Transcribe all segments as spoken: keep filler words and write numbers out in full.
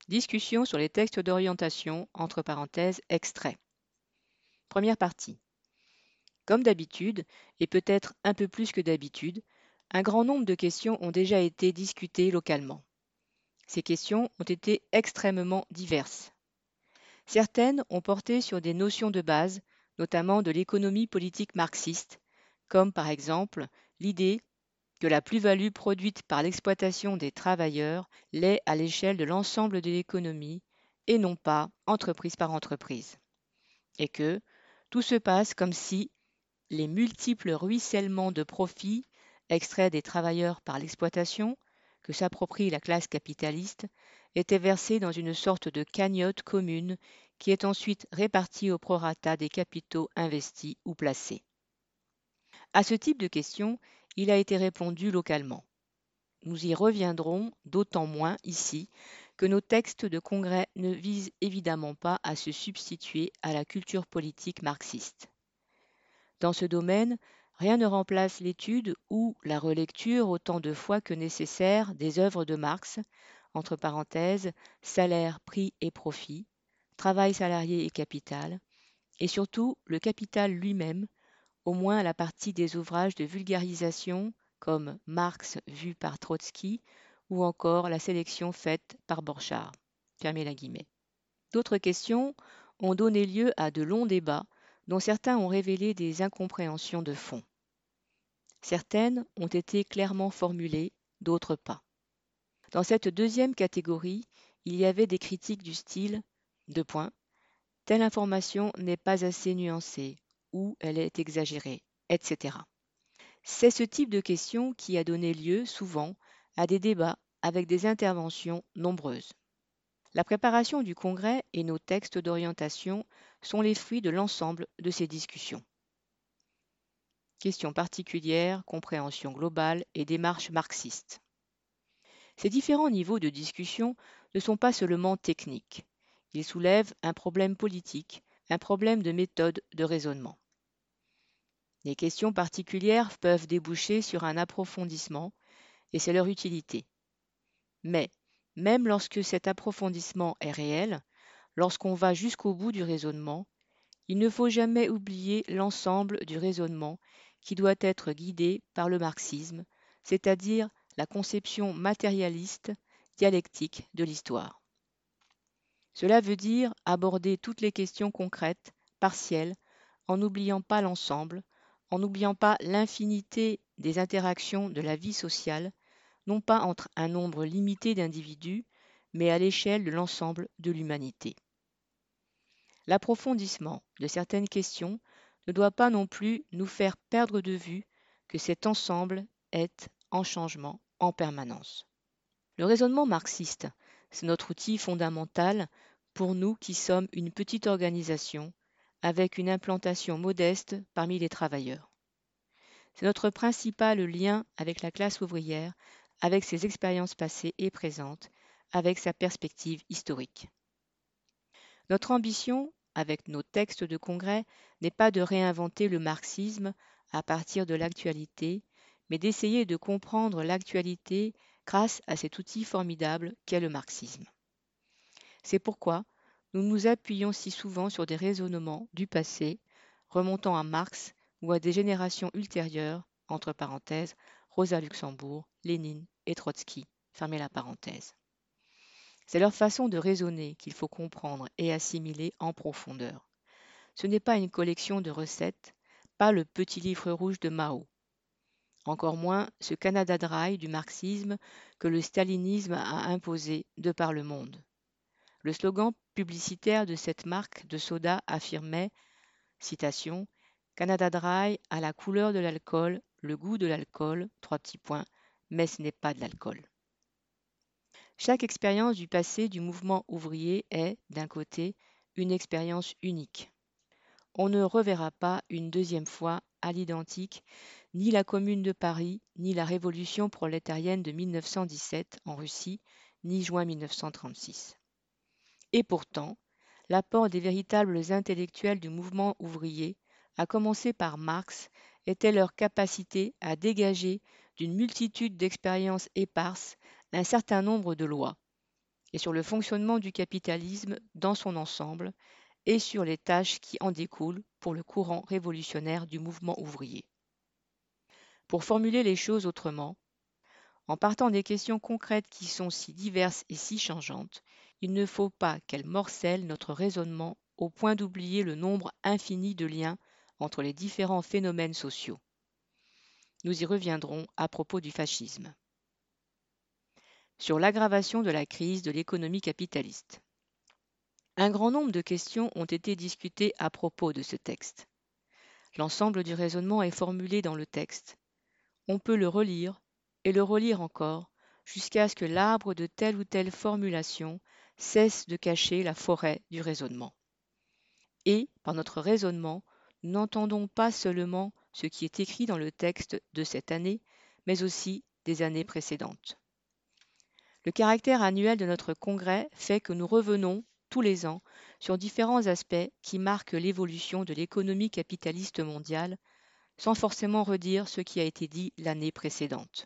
Discussion sur les textes d'orientation, entre parenthèses, extraits. Première partie. Comme d'habitude, et peut-être un peu plus que d'habitude, un grand nombre de questions ont déjà été discutées localement. Ces questions ont été extrêmement diverses. Certaines ont porté sur des notions de base, notamment de l'économie politique marxiste, comme par exemple l'idée que la plus-value produite par l'exploitation des travailleurs l'est à l'échelle de l'ensemble de l'économie et non pas entreprise par entreprise. Et que tout se passe comme si les multiples ruissellements de profits extraits des travailleurs par l'exploitation que s'approprie la classe capitaliste étaient versés dans une sorte de cagnotte commune qui est ensuite répartie au prorata des capitaux investis ou placés. À ce type de questions, il a été répondu localement. Nous y reviendrons d'autant moins ici que nos textes de congrès ne visent évidemment pas à se substituer à la culture politique marxiste. Dans ce domaine, rien ne remplace l'étude ou la relecture autant de fois que nécessaire des œuvres de Marx, entre parenthèses, salaire, prix et profit, travail salarié et capital, et surtout le capital lui-même, au moins la partie des ouvrages de vulgarisation comme Marx vu par Trotsky ou encore la sélection faite par Borchardt. Fermez la guillemets. D'autres questions ont donné lieu à de longs débats dont certains ont révélé des incompréhensions de fond. Certaines ont été clairement formulées, d'autres pas. Dans cette deuxième catégorie, il y avait des critiques du style deux points, telle information n'est pas assez nuancée ou elle est exagérée, et cetera. C'est ce type de question qui a donné lieu souvent à des débats avec des interventions nombreuses. La préparation du congrès et nos textes d'orientation sont les fruits de l'ensemble de ces discussions. Questions particulières, compréhension globale et démarche marxiste. Ces différents niveaux de discussion ne sont pas seulement techniques. Ils soulèvent un problème politique, un problème de méthode de raisonnement. Les questions particulières peuvent déboucher sur un approfondissement, et c'est leur utilité. Mais, même lorsque cet approfondissement est réel, lorsqu'on va jusqu'au bout du raisonnement, il ne faut jamais oublier l'ensemble du raisonnement qui doit être guidé par le marxisme, c'est-à-dire la conception matérialiste, dialectique de l'histoire. Cela veut dire aborder toutes les questions concrètes, partielles, en n'oubliant pas l'ensemble, en n'oubliant pas l'infinité des interactions de la vie sociale, non pas entre un nombre limité d'individus, mais à l'échelle de l'ensemble de l'humanité. L'approfondissement de certaines questions ne doit pas non plus nous faire perdre de vue que cet ensemble est en changement en permanence. Le raisonnement marxiste, c'est notre outil fondamental pour nous qui sommes une petite organisation avec une implantation modeste parmi les travailleurs. C'est notre principal lien avec la classe ouvrière, avec ses expériences passées et présentes, avec sa perspective historique. Notre ambition, avec nos textes de congrès, n'est pas de réinventer le marxisme à partir de l'actualité, mais d'essayer de comprendre l'actualité grâce à cet outil formidable qu'est le marxisme. C'est pourquoi nous nous appuyons si souvent sur des raisonnements du passé, remontant à Marx ou à des générations ultérieures, entre parenthèses, Rosa Luxembourg, Lénine et Trotsky, fermez la parenthèse. C'est leur façon de raisonner qu'il faut comprendre et assimiler en profondeur. Ce n'est pas une collection de recettes, pas le petit livre rouge de Mao. Encore moins ce Canada Dry du marxisme que le stalinisme a imposé de par le monde. Le slogan publicitaire de cette marque de soda affirmait, citation, Canada Dry a la couleur de l'alcool, le goût de l'alcool, trois petits points, mais ce n'est pas de l'alcool. Chaque expérience du passé du mouvement ouvrier est, d'un côté, une expérience unique. On ne reverra pas une deuxième fois à l'identique ni la Commune de Paris, ni la Révolution prolétarienne de mille neuf cent dix-sept en Russie, ni juin mille neuf cent trente-six. Et pourtant, l'apport des véritables intellectuels du mouvement ouvrier, à commencer par Marx, était leur capacité à dégager d'une multitude d'expériences éparses un certain nombre de lois, et sur le fonctionnement du capitalisme dans son ensemble et sur les tâches qui en découlent pour le courant révolutionnaire du mouvement ouvrier. Pour formuler les choses autrement, en partant des questions concrètes qui sont si diverses et si changeantes, il ne faut pas qu'elles morcellent notre raisonnement au point d'oublier le nombre infini de liens entre les différents phénomènes sociaux. Nous y reviendrons à propos du fascisme. Sur l'aggravation de la crise de l'économie capitaliste. Un grand nombre de questions ont été discutées à propos de ce texte. L'ensemble du raisonnement est formulé dans le texte. On peut le relire et le relire encore jusqu'à ce que l'arbre de telle ou telle formulation cesse de cacher la forêt du raisonnement. Et, par notre raisonnement, nous n'entendons pas seulement ce qui est écrit dans le texte de cette année, mais aussi des années précédentes. Le caractère annuel de notre congrès fait que nous revenons tous les ans sur différents aspects qui marquent l'évolution de l'économie capitaliste mondiale, sans forcément redire ce qui a été dit l'année précédente.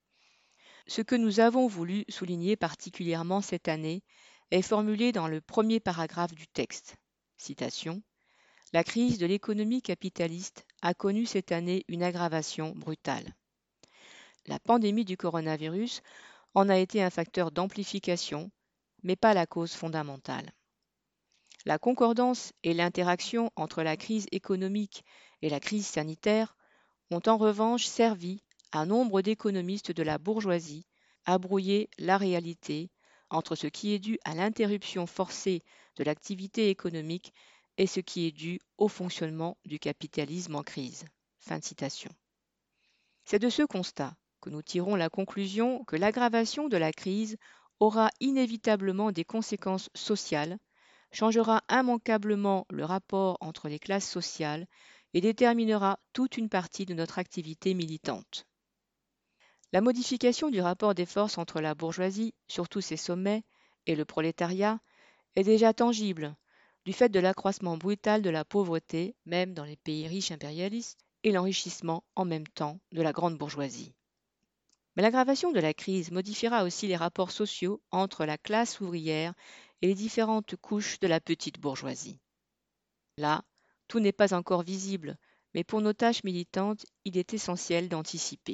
Ce que nous avons voulu souligner particulièrement cette année est formulé dans le premier paragraphe du texte. Citation. La crise de l'économie capitaliste a connu cette année une aggravation brutale. La pandémie du coronavirus en a été un facteur d'amplification, mais pas la cause fondamentale. La concordance et l'interaction entre la crise économique et la crise sanitaire ont en revanche servi à nombre d'économistes de la bourgeoisie à brouiller la réalité entre ce qui est dû à l'interruption forcée de l'activité économique et ce qui est dû au fonctionnement du capitalisme en crise. Fin de citation. C'est de ce constat que nous tirons la conclusion que l'aggravation de la crise aura inévitablement des conséquences sociales, changera immanquablement le rapport entre les classes sociales et déterminera toute une partie de notre activité militante. La modification du rapport des forces entre la bourgeoisie, sur tous ses sommets, et le prolétariat est déjà tangible, du fait de l'accroissement brutal de la pauvreté, même dans les pays riches impérialistes, et l'enrichissement en même temps de la grande bourgeoisie. Mais l'aggravation de la crise modifiera aussi les rapports sociaux entre la classe ouvrière et les différentes couches de la petite bourgeoisie. Là, tout n'est pas encore visible, mais pour nos tâches militantes, il est essentiel d'anticiper.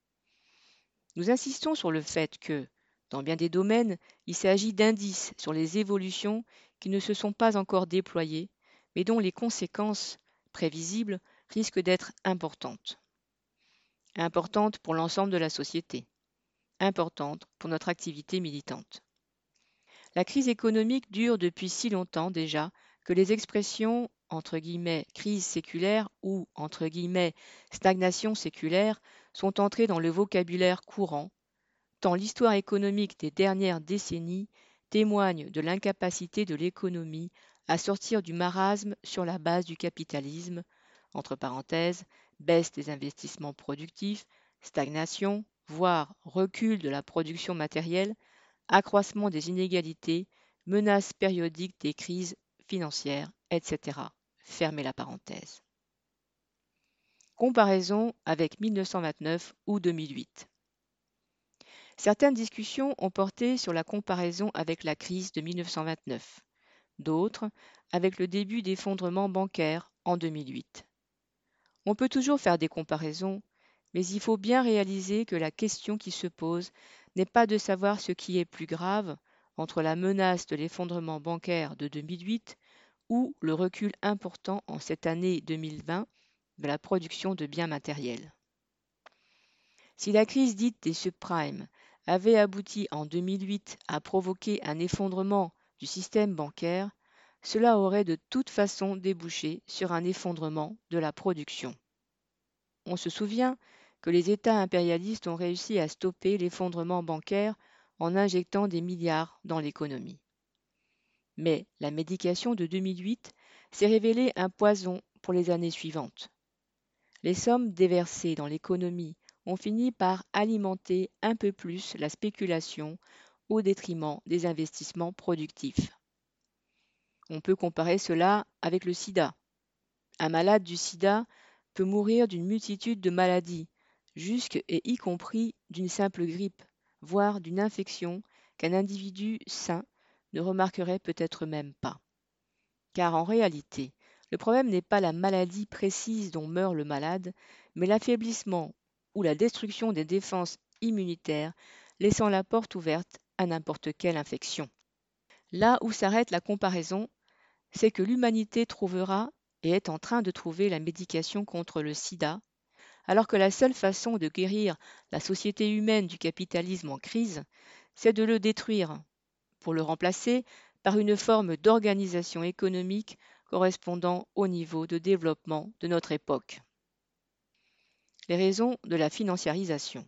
Nous insistons sur le fait que, dans bien des domaines, il s'agit d'indices sur les évolutions qui ne se sont pas encore déployées, mais dont les conséquences prévisibles risquent d'être importantes. Importantes pour l'ensemble de la société, importantes pour notre activité militante. La crise économique dure depuis si longtemps déjà que les expressions entre guillemets crise séculaire ou entre guillemets stagnation séculaire sont entrées dans le vocabulaire courant, tant l'histoire économique des dernières décennies témoigne de l'incapacité de l'économie à sortir du marasme sur la base du capitalisme, entre parenthèses, baisse des investissements productifs, stagnation, voire recul de la production matérielle, accroissement des inégalités, menaces périodiques des crises financières, et cetera. Fermez la parenthèse. Comparaison avec mille neuf cent vingt-neuf ou deux mille huit. Certaines discussions ont porté sur la comparaison avec la crise de mille neuf cent vingt-neuf, d'autres avec le début d'effondrement bancaire en deux mille huit. On peut toujours faire des comparaisons, mais il faut bien réaliser que la question qui se pose n'est pas de savoir ce qui est plus grave entre la menace de l'effondrement bancaire de deux mille huit ou le recul important en cette année deux mille vingt de la production de biens matériels. Si la crise dite des subprimes avait abouti en deux mille huit à provoquer un effondrement du système bancaire, cela aurait de toute façon débouché sur un effondrement de la production. On se souvient que les États impérialistes ont réussi à stopper l'effondrement bancaire en injectant des milliards dans l'économie. Mais la médication de deux mille huit s'est révélée un poison pour les années suivantes. Les sommes déversées dans l'économie ont fini par alimenter un peu plus la spéculation au détriment des investissements productifs. On peut comparer cela avec le sida. Un malade du sida peut mourir d'une multitude de maladies, jusque et y compris d'une simple grippe, voire d'une infection qu'un individu sain ne remarquerait peut-être même pas. Car en réalité, le problème n'est pas la maladie précise dont meurt le malade, mais l'affaiblissement ou la destruction des défenses immunitaires, laissant la porte ouverte à n'importe quelle infection. Là où s'arrête la comparaison, c'est que l'humanité trouvera et est en train de trouver la médication contre le sida, alors que la seule façon de guérir la société humaine du capitalisme en crise, c'est de le détruire, pour le remplacer par une forme d'organisation économique correspondant au niveau de développement de notre époque. Les raisons de la financiarisation.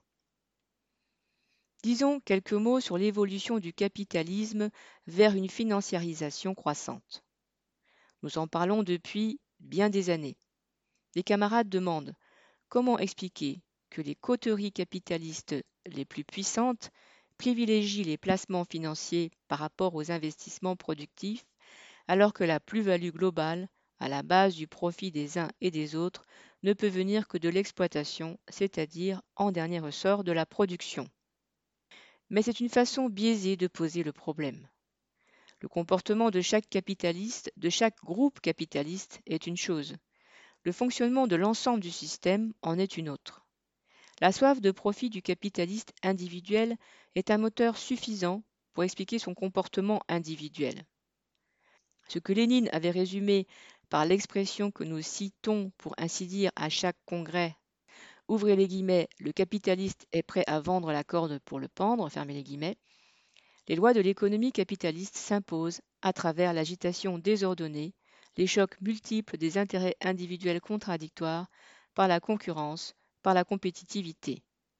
Disons quelques mots sur l'évolution du capitalisme vers une financiarisation croissante. Nous en parlons depuis bien des années. Les camarades demandent comment expliquer que les coteries capitalistes les plus puissantes privilégient les placements financiers par rapport aux investissements productifs, alors que la plus-value globale, à la base du profit des uns et des autres, ne peut venir que de l'exploitation, c'est-à-dire en dernier ressort de la production. Mais c'est une façon biaisée de poser le problème. Le comportement de chaque capitaliste, de chaque groupe capitaliste, est une chose. Le fonctionnement de l'ensemble du système en est une autre. La soif de profit du capitaliste individuel est un moteur suffisant pour expliquer son comportement individuel. Ce que Lénine avait résumé par l'expression que nous citons pour ainsi dire à chaque congrès, ouvrez les guillemets, le capitaliste est prêt à vendre la corde pour le pendre, fermez les guillemets, les lois de l'économie capitaliste s'imposent à travers l'agitation désordonnée, les chocs multiples des intérêts individuels contradictoires, par la concurrence, par la compétitivité.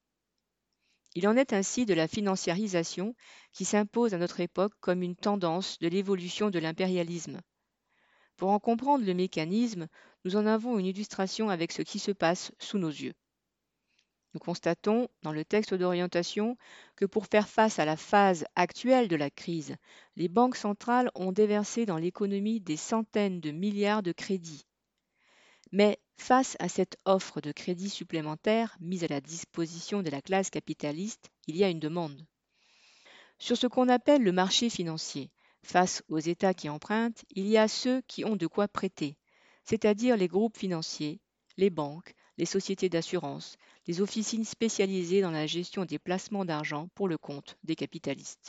Il en est ainsi de la financiarisation qui s'impose à notre époque comme une tendance de l'évolution de l'impérialisme. Pour en comprendre le mécanisme, nous en avons une illustration avec ce qui se passe sous nos yeux. Nous constatons, dans le texte d'orientation, que pour faire face à la phase actuelle de la crise, les banques centrales ont déversé dans l'économie des centaines de milliards de crédits. Mais face à cette offre de crédits supplémentaires mise à la disposition de la classe capitaliste, il y a une demande. Sur ce qu'on appelle le marché financier, face aux États qui empruntent, il y a ceux qui ont de quoi prêter, c'est-à-dire les groupes financiers, les banques, les sociétés d'assurance, les officines spécialisées dans la gestion des placements d'argent pour le compte des capitalistes.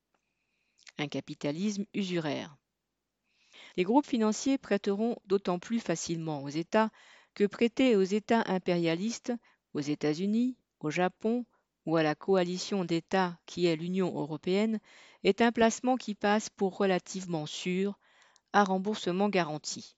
Un capitalisme usuraire. Les groupes financiers prêteront d'autant plus facilement aux États que prêter aux États impérialistes, aux États-Unis, au Japon ou à la coalition d'États qui est l'Union européenne est un placement qui passe pour relativement sûr à remboursement garanti.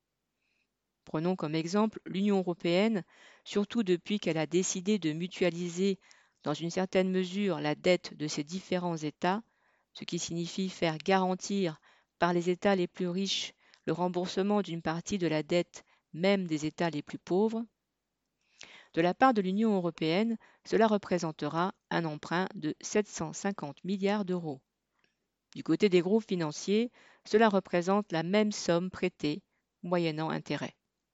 Prenons comme exemple l'Union européenne, surtout depuis qu'elle a décidé de mutualiser dans une certaine mesure la dette de ses différents États, ce qui signifie faire garantir par les États les plus riches le remboursement d'une partie de la dette même des États les plus pauvres. De la part de l'Union européenne, cela représentera un emprunt de sept cent cinquante milliards d'euros. Du côté des groupes financiers, cela représente la même somme prêtée, moyennant intérêt.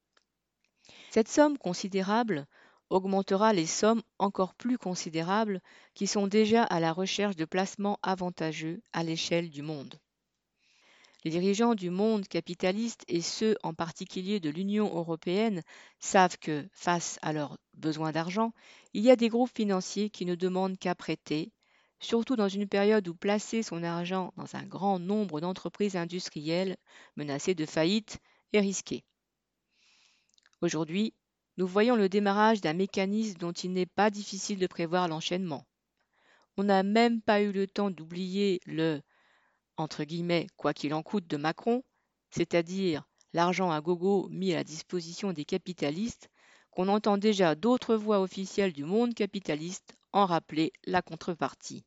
Cette somme considérable augmentera les sommes encore plus considérables qui sont déjà à la recherche de placements avantageux à l'échelle du monde. Les dirigeants du monde capitaliste et ceux en particulier de l'Union européenne savent que, face à leurs besoins d'argent, il y a des groupes financiers qui ne demandent qu'à prêter, surtout dans une période où placer son argent dans un grand nombre d'entreprises industrielles menacées de faillite est risqué. Aujourd'hui, nous voyons le démarrage d'un mécanisme dont il n'est pas difficile de prévoir l'enchaînement. On n'a même pas eu le temps d'oublier le entre guillemets, quoi qu'il en coûte de Macron, c'est-à-dire l'argent à gogo mis à la disposition des capitalistes, qu'on entend déjà d'autres voix officielles du monde capitaliste en rappeler la contrepartie.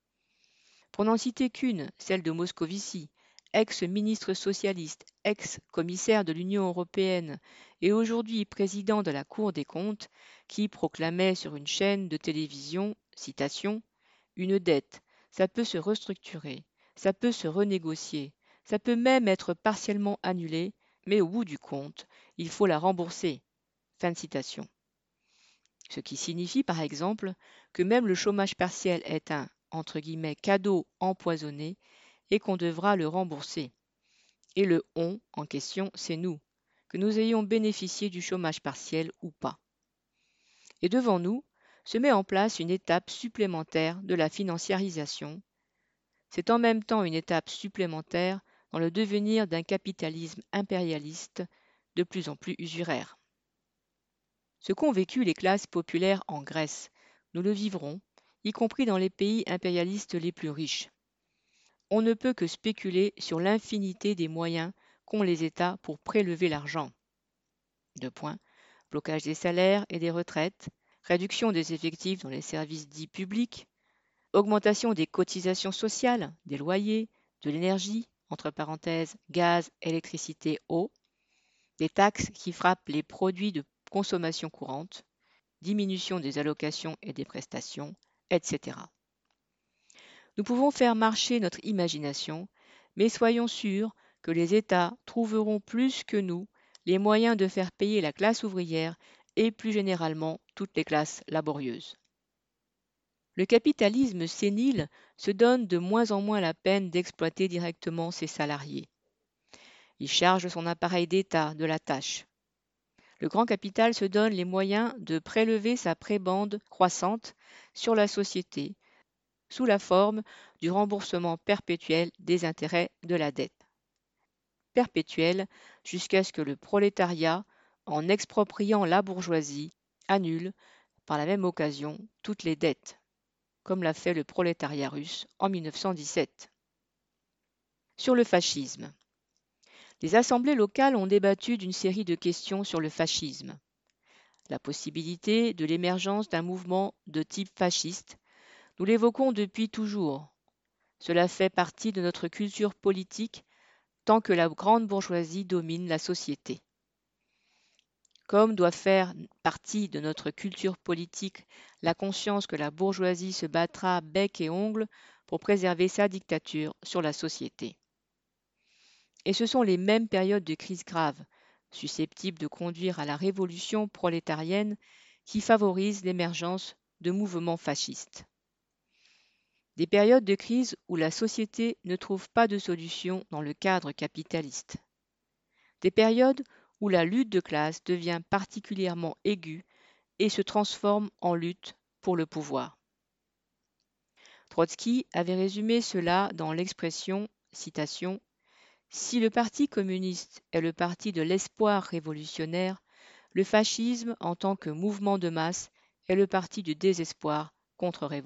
Pour n'en citer qu'une, celle de Moscovici, ex-ministre socialiste, ex-commissaire de l'Union européenne et aujourd'hui président de la Cour des comptes, qui proclamait sur une chaîne de télévision, citation, « Une dette, ça peut se restructurer. Ça peut se renégocier, ça peut même être partiellement annulé, mais au bout du compte, il faut la rembourser. » Fin de citation. Ce qui signifie par exemple que même le chômage partiel est un, entre guillemets cadeau empoisonné et qu'on devra le rembourser. Et le on en question, c'est nous, que nous ayons bénéficié du chômage partiel ou pas. Et devant nous se met en place une étape supplémentaire de la financiarisation. C'est en même temps une étape supplémentaire dans le devenir d'un capitalisme impérialiste de plus en plus usuraire. Ce qu'ont vécu les classes populaires en Grèce, nous le vivrons, y compris dans les pays impérialistes les plus riches. On ne peut que spéculer sur l'infinité des moyens qu'ont les États pour prélever l'argent. Deux points. Blocage des salaires et des retraites, réduction des effectifs dans les services dits publics, augmentation des cotisations sociales, des loyers, de l'énergie, entre parenthèses gaz, électricité, eau, des taxes qui frappent les produits de consommation courante, diminution des allocations et des prestations, et cetera. Nous pouvons faire marcher notre imagination, mais soyons sûrs que les États trouveront plus que nous les moyens de faire payer la classe ouvrière et plus généralement toutes les classes laborieuses. Le capitalisme sénile se donne de moins en moins la peine d'exploiter directement ses salariés. Il charge son appareil d'État de la tâche. Le grand capital se donne les moyens de prélever sa prébende croissante sur la société sous la forme du remboursement perpétuel des intérêts de la dette. Perpétuel jusqu'à ce que le prolétariat, en expropriant la bourgeoisie, annule, par la même occasion, toutes les dettes, comme l'a fait le prolétariat russe en mille neuf cent dix-sept. Sur le fascisme. Les assemblées locales ont débattu d'une série de questions sur le fascisme. La possibilité de l'émergence d'un mouvement de type fasciste, nous l'évoquons depuis toujours. Cela fait partie de notre culture politique tant que la grande bourgeoisie domine la société. Comme doit faire partie de notre culture politique la conscience que la bourgeoisie se battra bec et ongles pour préserver sa dictature sur la société. Et ce sont les mêmes périodes de crise grave, susceptibles de conduire à la révolution prolétarienne, qui favorisent l'émergence de mouvements fascistes. Des périodes de crise où la société ne trouve pas de solution dans le cadre capitaliste. Des périodes où la lutte de classe devient particulièrement aiguë et se transforme en lutte pour le pouvoir. Trotsky avait résumé cela dans l'expression, citation, « Si le Parti communiste est le parti de l'espoir révolutionnaire, le fascisme en tant que mouvement de masse est le parti du désespoir contre-révolutionnaire. »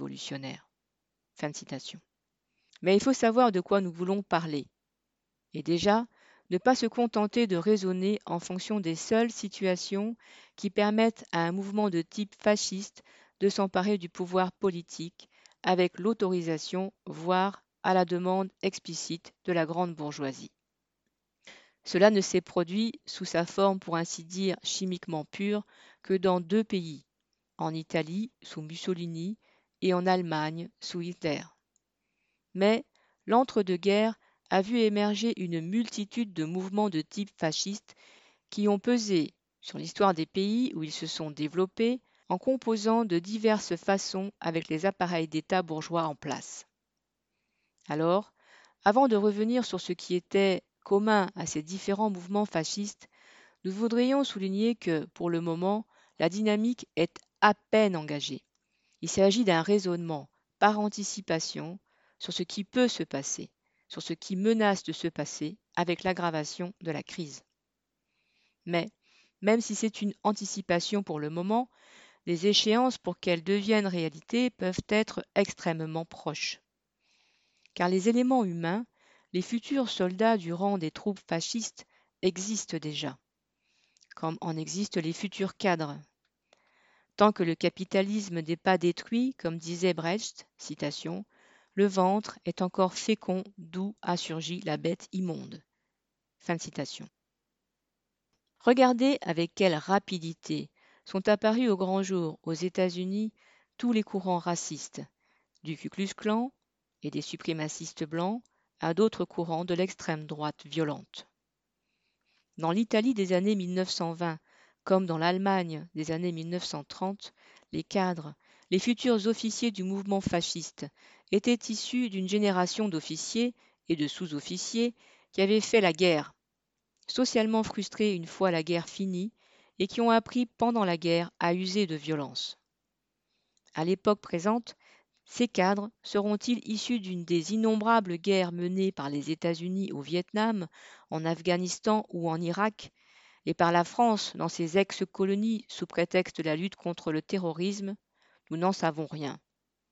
Fin de citation. Mais il faut savoir de quoi nous voulons parler. Et déjà, ne pas se contenter de raisonner en fonction des seules situations qui permettent à un mouvement de type fasciste de s'emparer du pouvoir politique avec l'autorisation, voire à la demande explicite de la grande bourgeoisie. Cela ne s'est produit sous sa forme pour ainsi dire chimiquement pure que dans deux pays, en Italie sous Mussolini et en Allemagne sous Hitler. Mais l'entre-deux-guerres a vu émerger une multitude de mouvements de type fasciste qui ont pesé sur l'histoire des pays où ils se sont développés en composant de diverses façons avec les appareils d'État bourgeois en place. Alors, avant de revenir sur ce qui était commun à ces différents mouvements fascistes, nous voudrions souligner que, pour le moment, la dynamique est à peine engagée. Il s'agit d'un raisonnement, par anticipation, sur ce qui peut se passer, sur ce qui menace de se passer avec l'aggravation de la crise. Mais, même si c'est une anticipation pour le moment, les échéances pour qu'elles deviennent réalité peuvent être extrêmement proches. Car les éléments humains, les futurs soldats du rang des troupes fascistes, existent déjà, comme en existent les futurs cadres. Tant que le capitalisme n'est pas détruit, comme disait Brecht, citation, le ventre est encore fécond d'où a surgi la bête immonde. Fin de citation. Regardez avec quelle rapidité sont apparus au grand jour aux États-Unis tous les courants racistes, du Ku Klux Klan et des suprémacistes blancs à d'autres courants de l'extrême droite violente. Dans l'Italie des années mille neuf cent vingt, comme dans l'Allemagne des années mille neuf cent trente, les cadres, Les futurs officiers du mouvement fasciste étaient issus d'une génération d'officiers et de sous-officiers qui avaient fait la guerre, socialement frustrés une fois la guerre finie, et qui ont appris pendant la guerre à user de violence. À l'époque présente, ces cadres seront-ils issus d'une des innombrables guerres menées par les États-Unis au Vietnam, en Afghanistan ou en Irak, et par la France dans ses ex-colonies sous prétexte de la lutte contre le terrorisme? Nous n'en savons rien.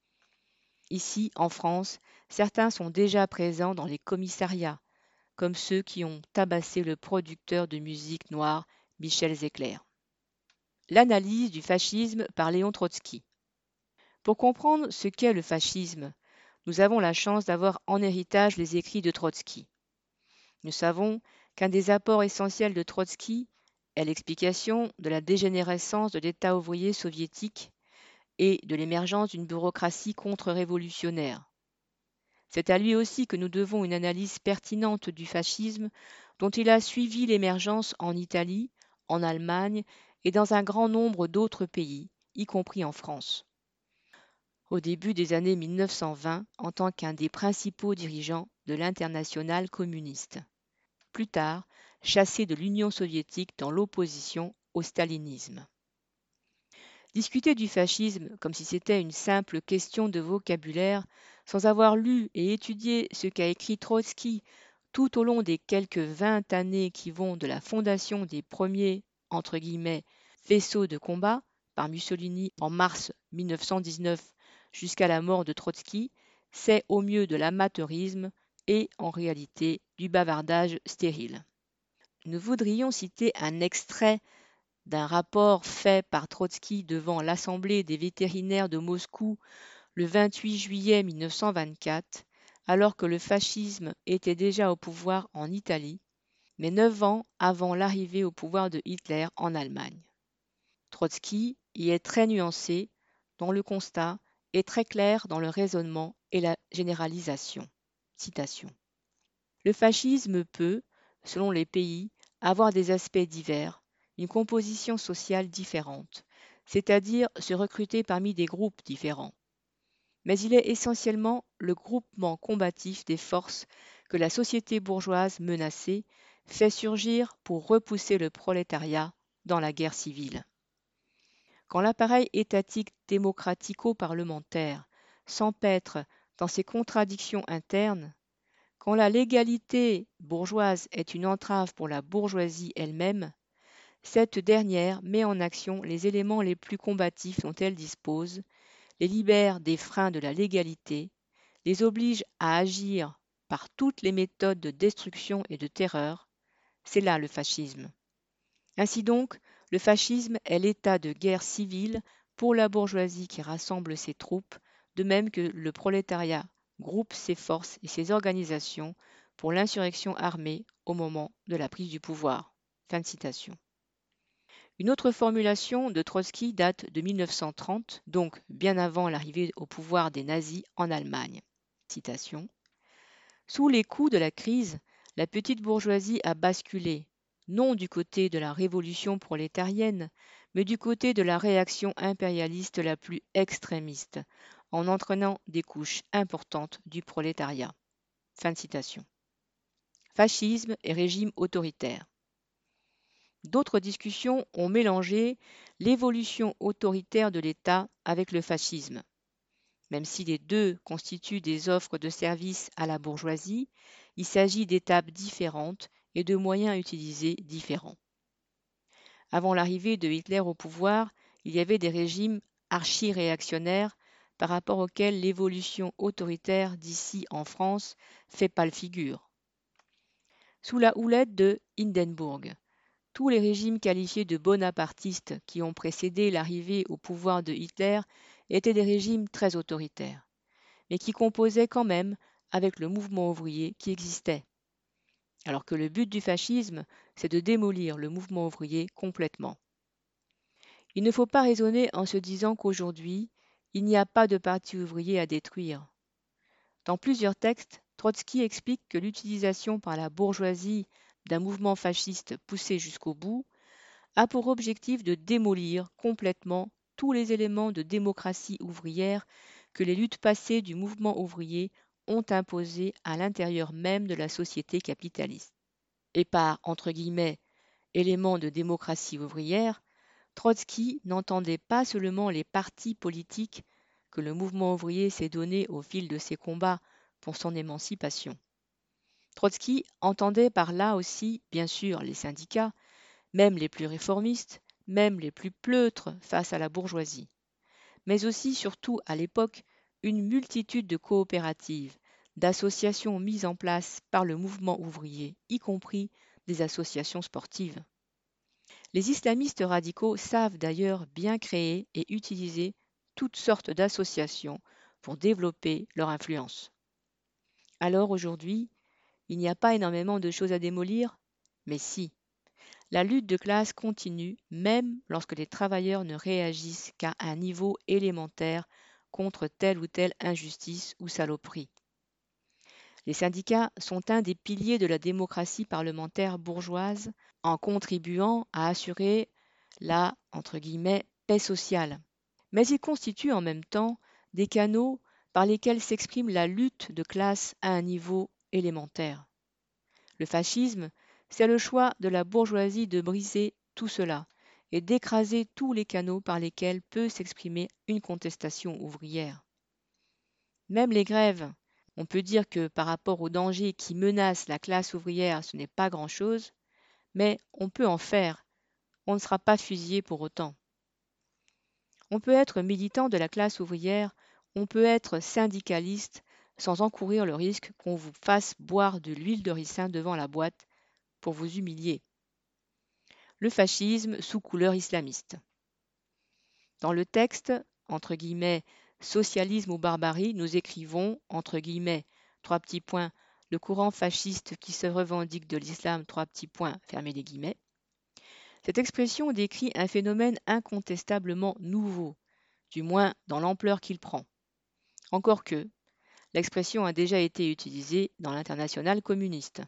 Ici, en France, certains sont déjà présents dans les commissariats, comme ceux qui ont tabassé le producteur de musique noire Michel Zecler. L'analyse du fascisme par Léon Trotsky. Pour comprendre ce qu'est le fascisme, nous avons la chance d'avoir en héritage les écrits de Trotsky. Nous savons qu'un des apports essentiels de Trotsky est l'explication de la dégénérescence de l'État ouvrier soviétique et de l'émergence d'une bureaucratie contre-révolutionnaire. C'est à lui aussi que nous devons une analyse pertinente du fascisme dont il a suivi l'émergence en Italie, en Allemagne et dans un grand nombre d'autres pays, y compris en France. Au début des années mille neuf cent vingt, en tant qu'un des principaux dirigeants de l'Internationale communiste. Plus tard, chassé de l'Union soviétique dans l'opposition au stalinisme. Discuter du fascisme comme si c'était une simple question de vocabulaire, sans avoir lu et étudié ce qu'a écrit Trotsky tout au long des quelques vingt années qui vont de la fondation des premiers, entre guillemets, vaisseaux de combat par Mussolini en mars mille neuf cent dix-neuf jusqu'à la mort de Trotsky, c'est au mieux de l'amateurisme et en réalité du bavardage stérile. Nous voudrions citer un extrait d'un rapport fait par Trotsky devant l'Assemblée des vétérinaires de Moscou le vingt-huit juillet mille neuf cent vingt-quatre, alors que le fascisme était déjà au pouvoir en Italie, mais neuf ans avant l'arrivée au pouvoir de Hitler en Allemagne. Trotsky y est très nuancé dans le constat et très clair dans le raisonnement et la généralisation. Citation. Le fascisme peut, selon les pays, avoir des aspects divers, une composition sociale différente, c'est-à-dire se recruter parmi des groupes différents. Mais il est essentiellement le groupement combatif des forces que la société bourgeoise menacée fait surgir pour repousser le prolétariat dans la guerre civile. Quand l'appareil étatique démocratico-parlementaire s'empêtre dans ses contradictions internes, quand la légalité bourgeoise est une entrave pour la bourgeoisie elle-même, cette dernière met en action les éléments les plus combatifs dont elle dispose, les libère des freins de la légalité, les oblige à agir par toutes les méthodes de destruction et de terreur. C'est là le fascisme. Ainsi donc, le fascisme est l'état de guerre civile pour la bourgeoisie qui rassemble ses troupes, de même que le prolétariat groupe ses forces et ses organisations pour l'insurrection armée au moment de la prise du pouvoir. Fin de citation. Une autre formulation de Trotsky date de mille neuf cent trente, donc bien avant l'arrivée au pouvoir des nazis en Allemagne. Citation. Sous les coups de la crise, la petite bourgeoisie a basculé, non du côté de la révolution prolétarienne, mais du côté de la réaction impérialiste la plus extrémiste, en entraînant des couches importantes du prolétariat. Fin de citation. Fascisme et régime autoritaire. D'autres discussions ont mélangé l'évolution autoritaire de l'État avec le fascisme. Même si les deux constituent des offres de services à la bourgeoisie, il s'agit d'étapes différentes et de moyens utilisés différents. Avant l'arrivée de Hitler au pouvoir, il y avait des régimes archi-réactionnaires par rapport auxquels l'évolution autoritaire d'ici en France fait pâle figure. Sous la houlette de Hindenburg, tous les régimes qualifiés de bonapartistes qui ont précédé l'arrivée au pouvoir de Hitler étaient des régimes très autoritaires, mais qui composaient quand même avec le mouvement ouvrier qui existait. Alors que le but du fascisme, c'est de démolir le mouvement ouvrier complètement. Il ne faut pas raisonner en se disant qu'aujourd'hui, il n'y a pas de parti ouvrier à détruire. Dans plusieurs textes, Trotsky explique que l'utilisation par la bourgeoisie d'un mouvement fasciste poussé jusqu'au bout a pour objectif de démolir complètement tous les éléments de démocratie ouvrière que les luttes passées du mouvement ouvrier ont imposés à l'intérieur même de la société capitaliste. Et par, entre guillemets, éléments de démocratie ouvrière, Trotsky n'entendait pas seulement les partis politiques que le mouvement ouvrier s'est donné au fil de ses combats pour son émancipation. Trotsky entendait par là aussi, bien sûr, les syndicats, même les plus réformistes, même les plus pleutres face à la bourgeoisie, mais aussi, surtout à l'époque, une multitude de coopératives, d'associations mises en place par le mouvement ouvrier, y compris des associations sportives. Les islamistes radicaux savent d'ailleurs bien créer et utiliser toutes sortes d'associations pour développer leur influence. Alors aujourd'hui, il n'y a pas énormément de choses à démolir, mais si, la lutte de classe continue même lorsque les travailleurs ne réagissent qu'à un niveau élémentaire contre telle ou telle injustice ou saloperie. Les syndicats sont un des piliers de la démocratie parlementaire bourgeoise en contribuant à assurer la entre guillemets, paix sociale. Mais ils constituent en même temps des canaux par lesquels s'exprime la lutte de classe à un niveau élémentaire. Le fascisme, c'est le choix de la bourgeoisie de briser tout cela et d'écraser tous les canaux par lesquels peut s'exprimer une contestation ouvrière. Même les grèves, on peut dire que par rapport aux dangers qui menacent la classe ouvrière, ce n'est pas grand-chose, mais on peut en faire, on ne sera pas fusillé pour autant. On peut être militant de la classe ouvrière, on peut être syndicaliste sans encourir le risque qu'on vous fasse boire de l'huile de ricin devant la boîte pour vous humilier. Le fascisme sous couleur islamiste. Dans le texte, entre guillemets, socialisme ou barbarie, nous écrivons, entre guillemets, trois petits points, le courant fasciste qui se revendique de l'islam, trois petits points, fermez les guillemets. Cette expression décrit un phénomène incontestablement nouveau, du moins dans l'ampleur qu'il prend. Encore que, l'expression a déjà été utilisée dans l'internationale communiste.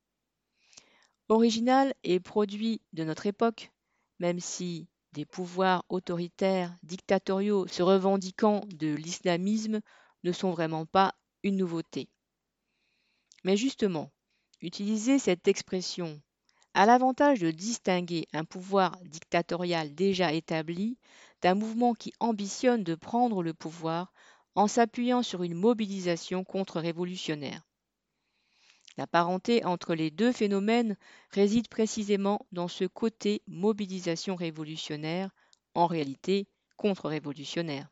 Original et produit de notre époque, même si des pouvoirs autoritaires, dictatoriaux se revendiquant de l'islamisme ne sont vraiment pas une nouveauté. Mais justement, utiliser cette expression a l'avantage de distinguer un pouvoir dictatorial déjà établi d'un mouvement qui ambitionne de prendre le pouvoir en s'appuyant sur une mobilisation contre-révolutionnaire. La parenté entre les deux phénomènes réside précisément dans ce côté mobilisation révolutionnaire, en réalité contre-révolutionnaire.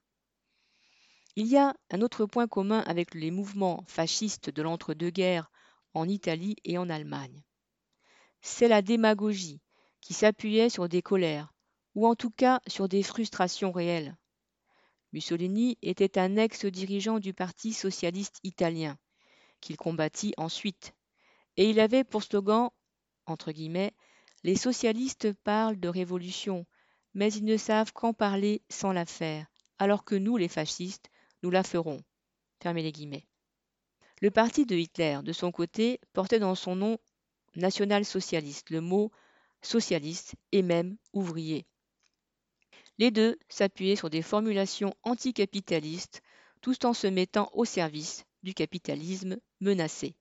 Il y a un autre point commun avec les mouvements fascistes de l'entre-deux-guerres en Italie et en Allemagne. C'est la démagogie qui s'appuyait sur des colères, ou en tout cas sur des frustrations réelles. Mussolini était un ex-dirigeant du Parti socialiste italien, qu'il combattit ensuite, et il avait pour slogan, entre guillemets, les socialistes parlent de révolution, mais ils ne savent qu'en parler sans la faire, alors que nous, les fascistes, nous la ferons. Fermez les guillemets. Le parti de Hitler, de son côté, portait dans son nom national-socialiste le mot socialiste et même ouvrier. Les deux s'appuyaient sur des formulations anticapitalistes tout en se mettant au service du capitalisme menacé.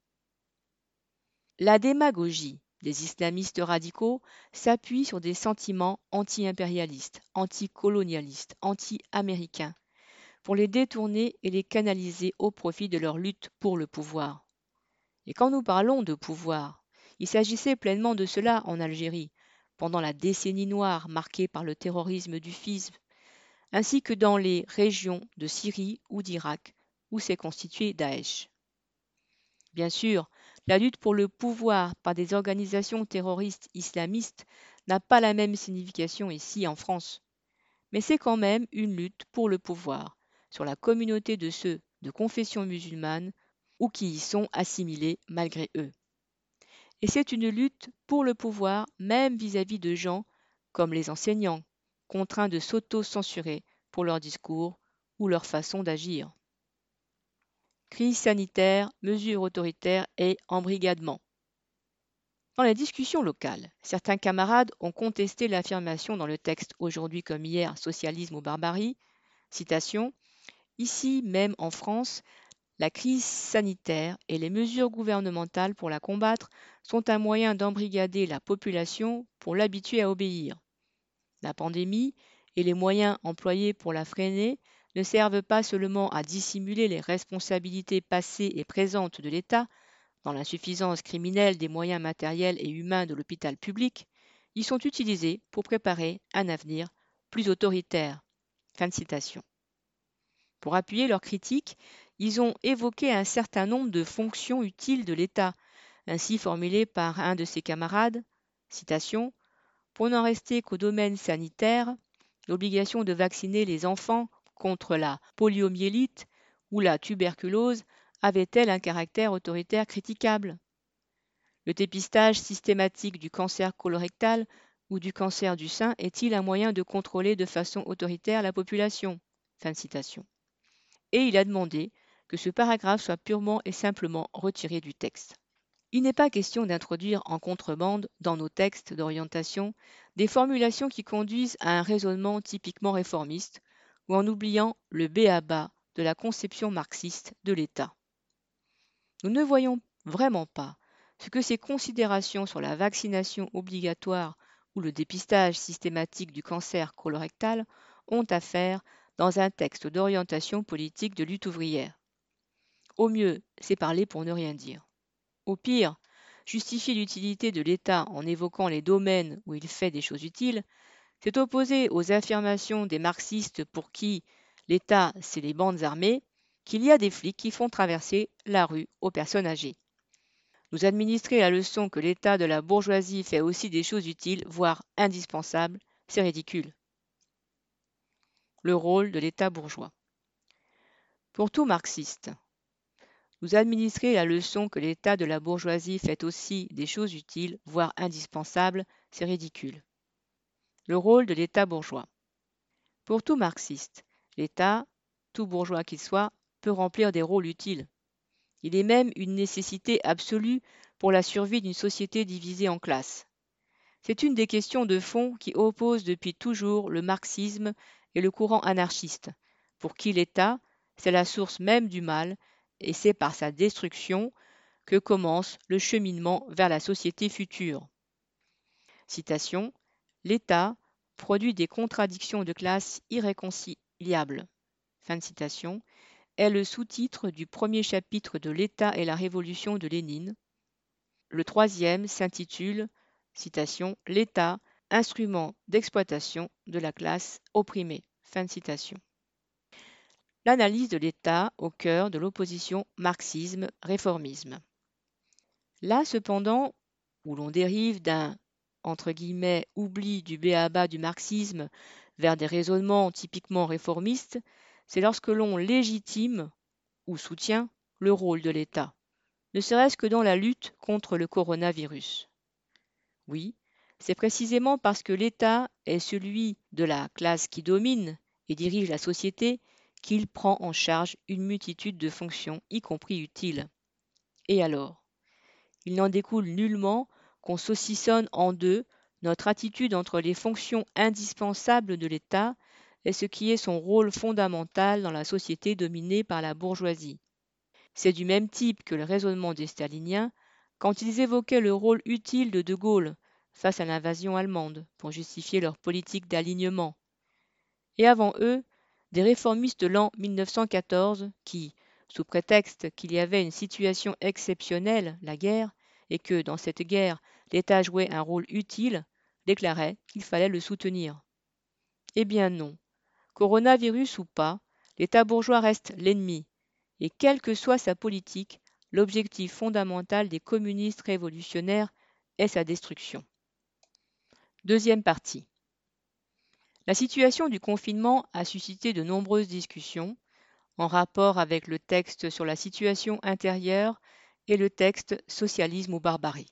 La démagogie des islamistes radicaux s'appuie sur des sentiments anti-impérialistes, anticolonialistes, anti-américains, pour les détourner et les canaliser au profit de leur lutte pour le pouvoir. Et quand nous parlons de pouvoir, il s'agissait pleinement de cela en Algérie, pendant la décennie noire marquée par le terrorisme du fisc, ainsi que dans les régions de Syrie ou d'Irak, où s'est constitué Daesh. Bien sûr, la lutte pour le pouvoir par des organisations terroristes islamistes n'a pas la même signification ici en France, mais c'est quand même une lutte pour le pouvoir sur la communauté de ceux de confession musulmane ou qui y sont assimilés malgré eux. Et c'est une lutte pour le pouvoir même vis-à-vis de gens comme les enseignants, contraints de s'auto-censurer pour leur discours ou leur façon d'agir. Crise sanitaire, mesures autoritaires et embrigadement. Dans les discussions locales, certains camarades ont contesté l'affirmation dans le texte Aujourd'hui comme hier, socialisme ou barbarie. Citation. Ici, même en France, la crise sanitaire et les mesures gouvernementales pour la combattre sont un moyen d'embrigader la population pour l'habituer à obéir. La pandémie et les moyens employés pour la freiner ne servent pas seulement à dissimuler les responsabilités passées et présentes de l'État dans l'insuffisance criminelle des moyens matériels et humains de l'hôpital public, ils sont utilisés pour préparer un avenir plus autoritaire. Fin de citation. Pour appuyer leurs critiques, ils ont évoqué un certain nombre de fonctions utiles de l'État, ainsi formulées par un de ses camarades. Citation. Pour n'en rester qu'au domaine sanitaire, l'obligation de vacciner les enfants contre la poliomyélite ou la tuberculose avait-elle un caractère autoritaire critiquable? Le dépistage systématique du cancer colorectal ou du cancer du sein est-il un moyen de contrôler de façon autoritaire la population? Fin de citation. Et il a demandé que ce paragraphe soit purement et simplement retiré du texte. Il n'est pas question d'introduire en contrebande dans nos textes d'orientation des formulations qui conduisent à un raisonnement typiquement réformiste ou en oubliant le b.a.-ba de la conception marxiste de l'État. Nous ne voyons vraiment pas ce que ces considérations sur la vaccination obligatoire ou le dépistage systématique du cancer colorectal ont à faire dans un texte d'orientation politique de lutte ouvrière. Au mieux, c'est parler pour ne rien dire. Au pire, justifier l'utilité de l'État en évoquant les domaines où il fait des choses utiles, c'est opposer aux affirmations des marxistes pour qui l'État, c'est les bandes armées, qu'il y a des flics qui font traverser la rue aux personnes âgées. Nous administrer la leçon que l'État de la bourgeoisie fait aussi des choses utiles, voire indispensables, c'est ridicule. Le rôle de l'État bourgeois. Pour tout marxiste, nous administrer la leçon que l'État de la bourgeoisie fait aussi des choses utiles, voire indispensables, c'est ridicule. Le rôle de l'État bourgeois. Pour tout marxiste, l'État, tout bourgeois qu'il soit, peut remplir des rôles utiles. Il est même une nécessité absolue pour la survie d'une société divisée en classes. C'est une des questions de fond qui opposent depuis toujours le marxisme et le courant anarchiste, pour qui l'État, c'est la source même du mal, et c'est par sa destruction que commence le cheminement vers la société future. Citation. L'État produit des contradictions de classe irréconciliables. Fin de citation. Est le sous-titre du premier chapitre de L'État et la Révolution de Lénine. Le troisième s'intitule, citation, L'État, instrument d'exploitation de la classe opprimée. Fin de citation. L'analyse de l'État au cœur de l'opposition marxisme-réformisme. Là, cependant, où l'on dérive d'un entre guillemets oubli du b.a.-ba du marxisme vers des raisonnements typiquement réformistes, c'est lorsque l'on légitime ou soutient le rôle de l'État, ne serait-ce que dans la lutte contre le coronavirus. Oui, c'est précisément parce que l'État est celui de la classe qui domine et dirige la société qu'il prend en charge une multitude de fonctions, y compris utiles. Et alors ? Il n'en découle nullement qu'on saucissonne en deux notre attitude entre les fonctions indispensables de l'État et ce qui est son rôle fondamental dans la société dominée par la bourgeoisie. C'est du même type que le raisonnement des staliniens quand ils évoquaient le rôle utile de De Gaulle face à l'invasion allemande pour justifier leur politique d'alignement. Et avant eux, des réformistes de l'an mille neuf cent quatorze qui, sous prétexte qu'il y avait une situation exceptionnelle, la guerre, et que, dans cette guerre, l'État jouait un rôle utile, déclaraient qu'il fallait le soutenir. Eh bien non. Coronavirus ou pas, l'État bourgeois reste l'ennemi, et quelle que soit sa politique, l'objectif fondamental des communistes révolutionnaires est sa destruction. Deuxième partie. La situation du confinement a suscité de nombreuses discussions en rapport avec le texte sur la situation intérieure et le texte Socialisme ou barbarie.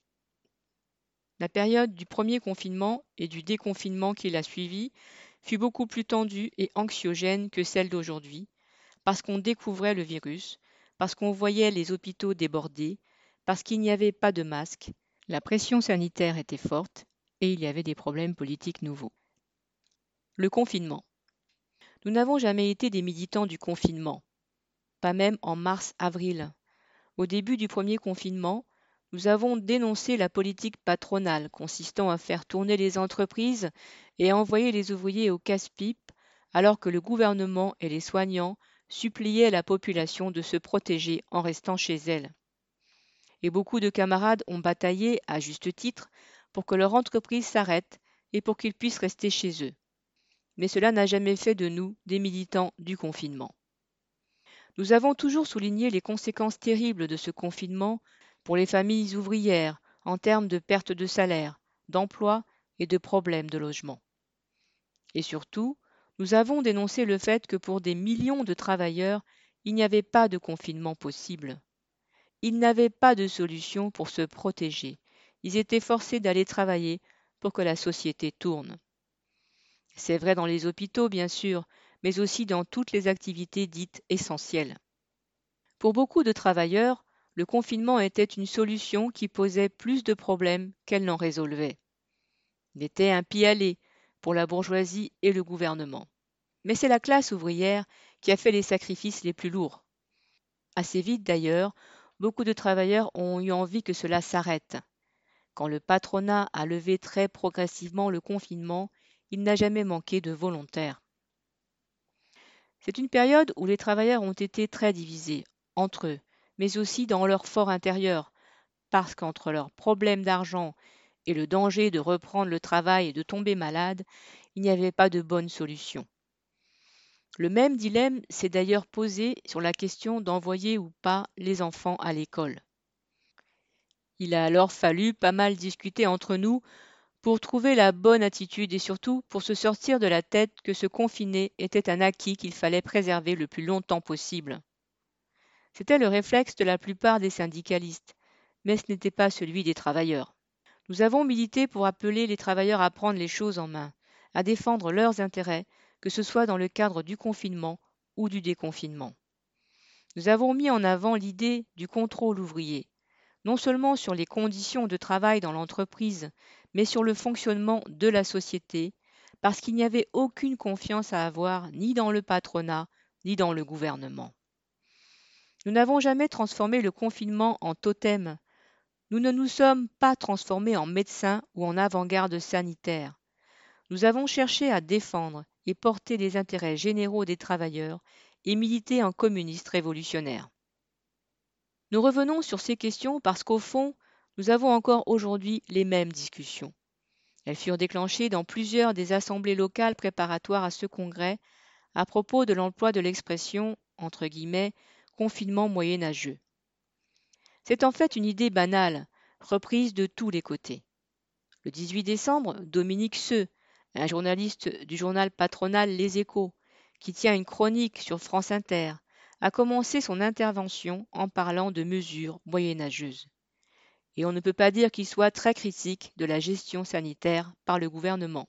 La période du premier confinement et du déconfinement qui l'a suivi fut beaucoup plus tendue et anxiogène que celle d'aujourd'hui, parce qu'on découvrait le virus, parce qu'on voyait les hôpitaux débordés, parce qu'il n'y avait pas de masques, La pression sanitaire était forte et il y avait des problèmes politiques nouveaux. Le confinement. Nous n'avons jamais été des militants du confinement, pas même en mars-avril. Au début du premier confinement, nous avons dénoncé la politique patronale consistant à faire tourner les entreprises et à envoyer les ouvriers au casse-pipe alors que le gouvernement et les soignants suppliaient la population de se protéger en restant chez elle. Et beaucoup de camarades ont bataillé, à juste titre, pour que leur entreprise s'arrête et pour qu'ils puissent rester chez eux. Mais cela n'a jamais fait de nous des militants du confinement. Nous avons toujours souligné les conséquences terribles de ce confinement pour les familles ouvrières en termes de perte de salaire, d'emploi et de problèmes de logement. Et surtout, nous avons dénoncé le fait que pour des millions de travailleurs, il n'y avait pas de confinement possible. Ils n'avaient pas de solution pour se protéger. Ils étaient forcés d'aller travailler pour que la société tourne. C'est vrai dans les hôpitaux, bien sûr, mais aussi dans toutes les activités dites essentielles. Pour beaucoup de travailleurs, le confinement était une solution qui posait plus de problèmes qu'elle n'en résolvait. Il était un pis-aller pour la bourgeoisie et le gouvernement. Mais c'est la classe ouvrière qui a fait les sacrifices les plus lourds. Assez vite d'ailleurs, beaucoup de travailleurs ont eu envie que cela s'arrête. Quand le patronat a levé très progressivement le confinement, il n'a jamais manqué de volontaires. C'est une période où les travailleurs ont été très divisés, entre eux, mais aussi dans leur fort intérieur, parce qu'entre leurs problèmes d'argent et le danger de reprendre le travail et de tomber malade, il n'y avait pas de bonne solution. Le même dilemme s'est d'ailleurs posé sur la question d'envoyer ou pas les enfants à l'école. Il a alors fallu pas mal discuter entre nous pour trouver la bonne attitude et surtout pour se sortir de la tête que se confiner était un acquis qu'il fallait préserver le plus longtemps possible. C'était le réflexe de la plupart des syndicalistes, mais ce n'était pas celui des travailleurs. Nous avons milité pour appeler les travailleurs à prendre les choses en main, à défendre leurs intérêts, que ce soit dans le cadre du confinement ou du déconfinement. Nous avons mis en avant l'idée du contrôle ouvrier, non seulement sur les conditions de travail dans l'entreprise, mais sur le fonctionnement de la société, parce qu'il n'y avait aucune confiance à avoir ni dans le patronat, ni dans le gouvernement. Nous n'avons jamais transformé le confinement en totem. Nous ne nous sommes pas transformés en médecins ou en avant-garde sanitaire. Nous avons cherché à défendre et porter les intérêts généraux des travailleurs et militer en communistes révolutionnaires. Nous revenons sur ces questions parce qu'au fond, nous avons encore aujourd'hui les mêmes discussions. Elles furent déclenchées dans plusieurs des assemblées locales préparatoires à ce congrès à propos de l'emploi de l'expression, entre guillemets, confinement moyenâgeux. C'est en fait une idée banale, reprise de tous les côtés. Le dix-huit décembre, Dominique Seux, un journaliste du journal patronal Les Échos, qui tient une chronique sur France Inter, a commencé son intervention en parlant de mesures moyenâgeuses. Et on ne peut pas dire qu'il soit très critique de la gestion sanitaire par le gouvernement.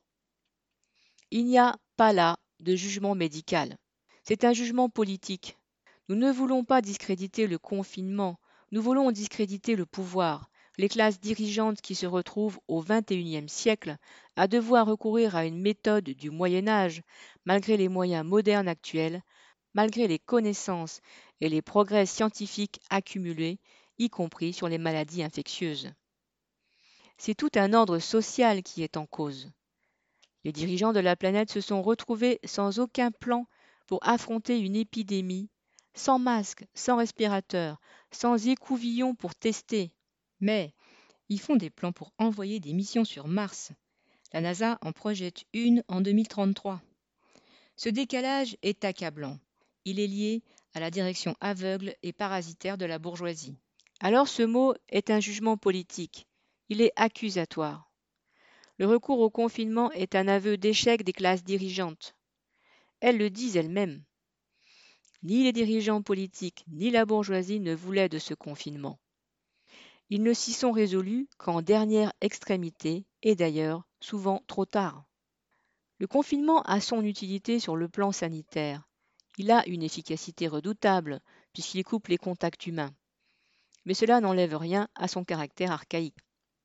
Il n'y a pas là de jugement médical. C'est un jugement politique. Nous ne voulons pas discréditer le confinement, nous voulons discréditer le pouvoir, les classes dirigeantes qui se retrouvent au vingt et unième siècle à devoir recourir à une méthode du Moyen Âge, malgré les moyens modernes actuels, malgré les connaissances et les progrès scientifiques accumulés, y compris sur les maladies infectieuses. C'est tout un ordre social qui est en cause. Les dirigeants de la planète se sont retrouvés sans aucun plan pour affronter une épidémie, sans masque, sans respirateur, sans écouvillon pour tester. Mais ils font des plans pour envoyer des missions sur Mars. La NASA en projette une en deux mille trente-trois. Ce décalage est accablant. Il est lié à la direction aveugle et parasitaire de la bourgeoisie. Alors ce mot est un jugement politique. Il est accusatoire. Le recours au confinement est un aveu d'échec des classes dirigeantes. Elles le disent elles-mêmes. Ni les dirigeants politiques ni la bourgeoisie ne voulaient de ce confinement. Ils ne s'y sont résolus qu'en dernière extrémité, et d'ailleurs souvent trop tard. Le confinement a son utilité sur le plan sanitaire. Il a une efficacité redoutable, puisqu'il coupe les contacts humains. Mais cela n'enlève rien à son caractère archaïque.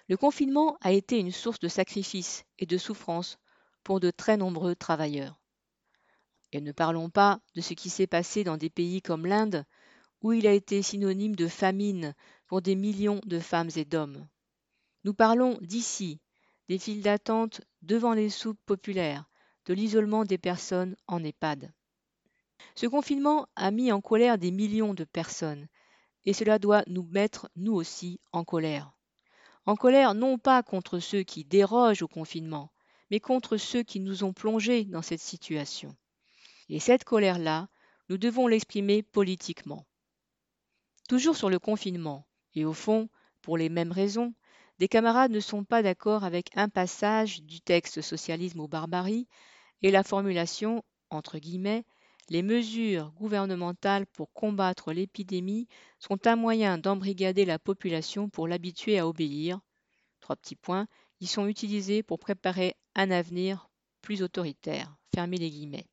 Le confinement a été une source de sacrifices et de souffrance pour de très nombreux travailleurs. Et ne parlons pas de ce qui s'est passé dans des pays comme l'Inde, où il a été synonyme de famine pour des millions de femmes et d'hommes. Nous parlons d'ici, des files d'attente devant les soupes populaires, de l'isolement des personnes en EHPAD. Ce confinement a mis en colère des millions de personnes, et cela doit nous mettre, nous aussi, en colère. En colère non pas contre ceux qui dérogent au confinement, mais contre ceux qui nous ont plongés dans cette situation. Et cette colère-là, nous devons l'exprimer politiquement. Toujours sur le confinement, et au fond, pour les mêmes raisons, des camarades ne sont pas d'accord avec un passage du texte Socialisme ou barbarie et la formulation, entre guillemets, les mesures gouvernementales pour combattre l'épidémie sont un moyen d'embrigader la population pour l'habituer à obéir. Trois petits points, ils sont utilisés pour préparer un avenir plus autoritaire. Fermez les guillemets.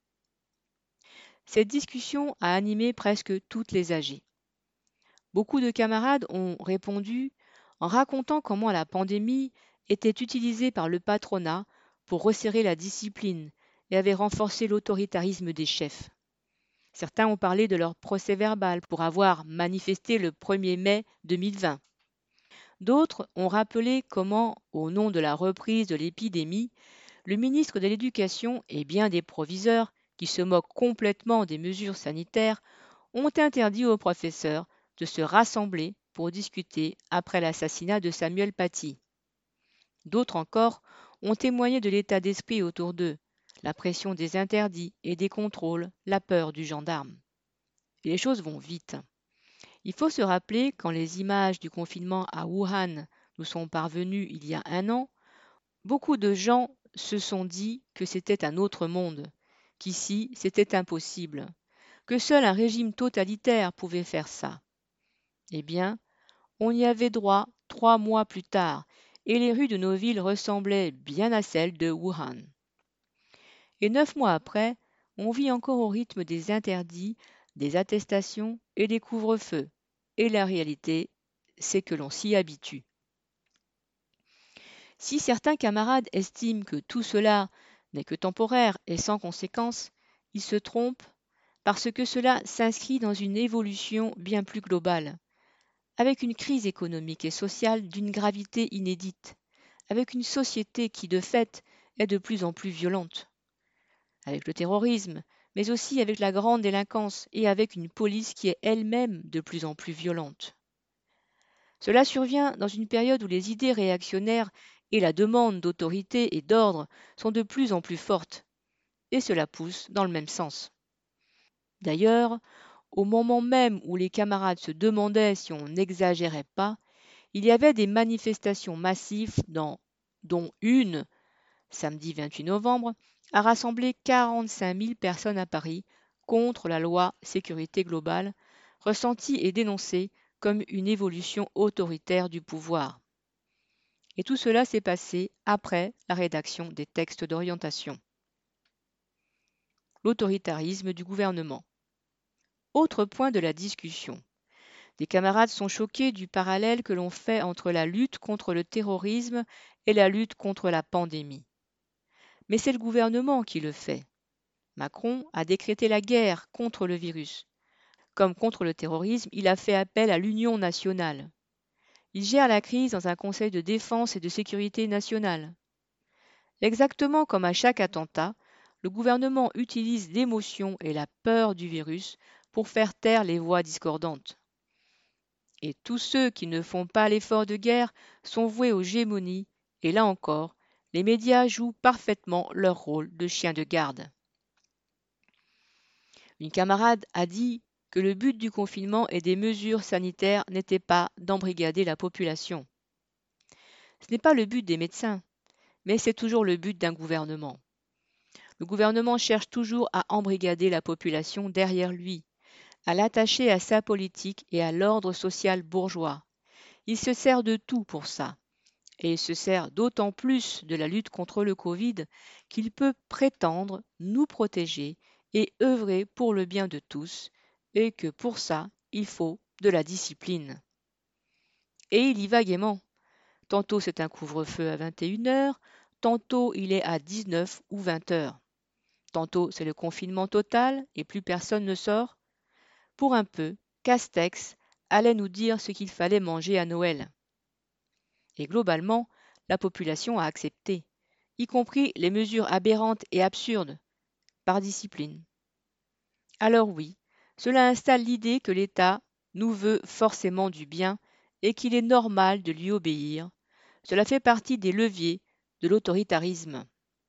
Cette discussion a animé presque toutes les A G. Beaucoup de camarades ont répondu en racontant comment la pandémie était utilisée par le patronat pour resserrer la discipline et avait renforcé l'autoritarisme des chefs. Certains ont parlé de leur procès-verbal pour avoir manifesté le premier mai deux mille vingt. D'autres ont rappelé comment, au nom de la reprise de l'épidémie, le ministre de l'Éducation et bien des proviseurs, qui se moquent complètement des mesures sanitaires, ont interdit aux professeurs de se rassembler pour discuter après l'assassinat de Samuel Paty. D'autres encore ont témoigné de l'état d'esprit autour d'eux, la pression des interdits et des contrôles, la peur du gendarme. Et les choses vont vite. Il faut se rappeler quand les images du confinement à Wuhan nous sont parvenues il y a un an, beaucoup de gens se sont dit que c'était un autre monde, qu'ici c'était impossible, que seul un régime totalitaire pouvait faire ça. Eh bien, on y avait droit trois mois plus tard, et les rues de nos villes ressemblaient bien à celles de Wuhan. Et neuf mois après, on vit encore au rythme des interdits, des attestations et des couvre-feux. Et la réalité, c'est que l'on s'y habitue. Si certains camarades estiment que tout cela n'est que temporaire et sans conséquence, ils se trompent parce que cela s'inscrit dans une évolution bien plus globale, avec une crise économique et sociale d'une gravité inédite, avec une société qui de fait est de plus en plus violente, avec le terrorisme, mais aussi avec la grande délinquance et avec une police qui est elle-même de plus en plus violente. Cela survient dans une période où les idées réactionnaires et la demande d'autorité et d'ordre sont de plus en plus fortes, et cela pousse dans le même sens. D'ailleurs, au moment même où les camarades se demandaient si on n'exagérait pas, il y avait des manifestations massives dans, dont une, samedi vingt-huit novembre, a rassemblé quarante-cinq mille personnes à Paris contre la loi sécurité globale, ressentie et dénoncée comme une évolution autoritaire du pouvoir. Et tout cela s'est passé après la rédaction des textes d'orientation. L'autoritarisme du gouvernement. Autre point de la discussion. Des camarades sont choqués du parallèle que l'on fait entre la lutte contre le terrorisme et la lutte contre la pandémie. Mais c'est le gouvernement qui le fait. Macron a décrété la guerre contre le virus. Comme contre le terrorisme, il a fait appel à l'union nationale. Il gère la crise dans un conseil de défense et de sécurité nationale. Exactement comme à chaque attentat, le gouvernement utilise l'émotion et la peur du virus pour faire taire les voix discordantes. Et tous ceux qui ne font pas l'effort de guerre sont voués aux gémonies, et là encore, les médias jouent parfaitement leur rôle de chien de garde. Une camarade a dit que le but du confinement et des mesures sanitaires n'était pas d'embrigader la population. Ce n'est pas le but des médecins, mais c'est toujours le but d'un gouvernement. Le gouvernement cherche toujours à embrigader la population derrière lui, à l'attacher à sa politique et à l'ordre social bourgeois. Il se sert de tout pour ça. Et il se sert d'autant plus de la lutte contre le Covid qu'il peut prétendre nous protéger et œuvrer pour le bien de tous, et que pour ça, il faut de la discipline. Et il y va gaiement. Tantôt c'est un couvre-feu à vingt et une heures, tantôt il est à dix-neuf ou vingt heures. Tantôt c'est le confinement total et plus personne ne sort. Pour un peu, Castex allait nous dire ce qu'il fallait manger à Noël. Et globalement, la population a accepté, y compris les mesures aberrantes et absurdes, par discipline. Alors oui, cela installe l'idée que l'État nous veut forcément du bien et qu'il est normal de lui obéir. Cela fait partie des leviers de l'autoritarisme.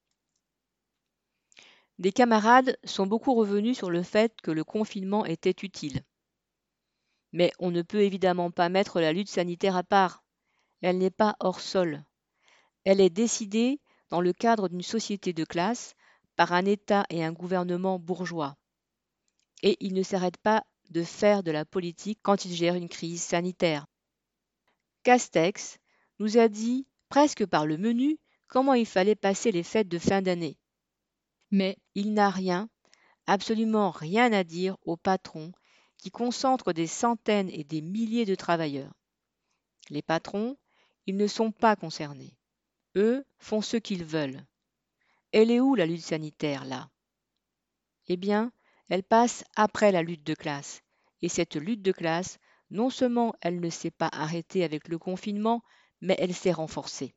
Des camarades sont beaucoup revenus sur le fait que le confinement était utile. Mais on ne peut évidemment pas mettre la lutte sanitaire à part. Elle n'est pas hors sol. Elle est décidée dans le cadre d'une société de classe par un État et un gouvernement bourgeois. Et ils ne s'arrêtent pas de faire de la politique quand ils gèrent une crise sanitaire. Castex nous a dit, presque par le menu, comment il fallait passer les fêtes de fin d'année. Mais il n'a rien, absolument rien à dire aux patrons qui concentrent des centaines et des milliers de travailleurs. Les patrons, ils ne sont pas concernés. Eux font ce qu'ils veulent. Elle est où la lutte sanitaire, là? Eh bien, elle passe après la lutte de classe. Et cette lutte de classe, non seulement elle ne s'est pas arrêtée avec le confinement, mais elle s'est renforcée.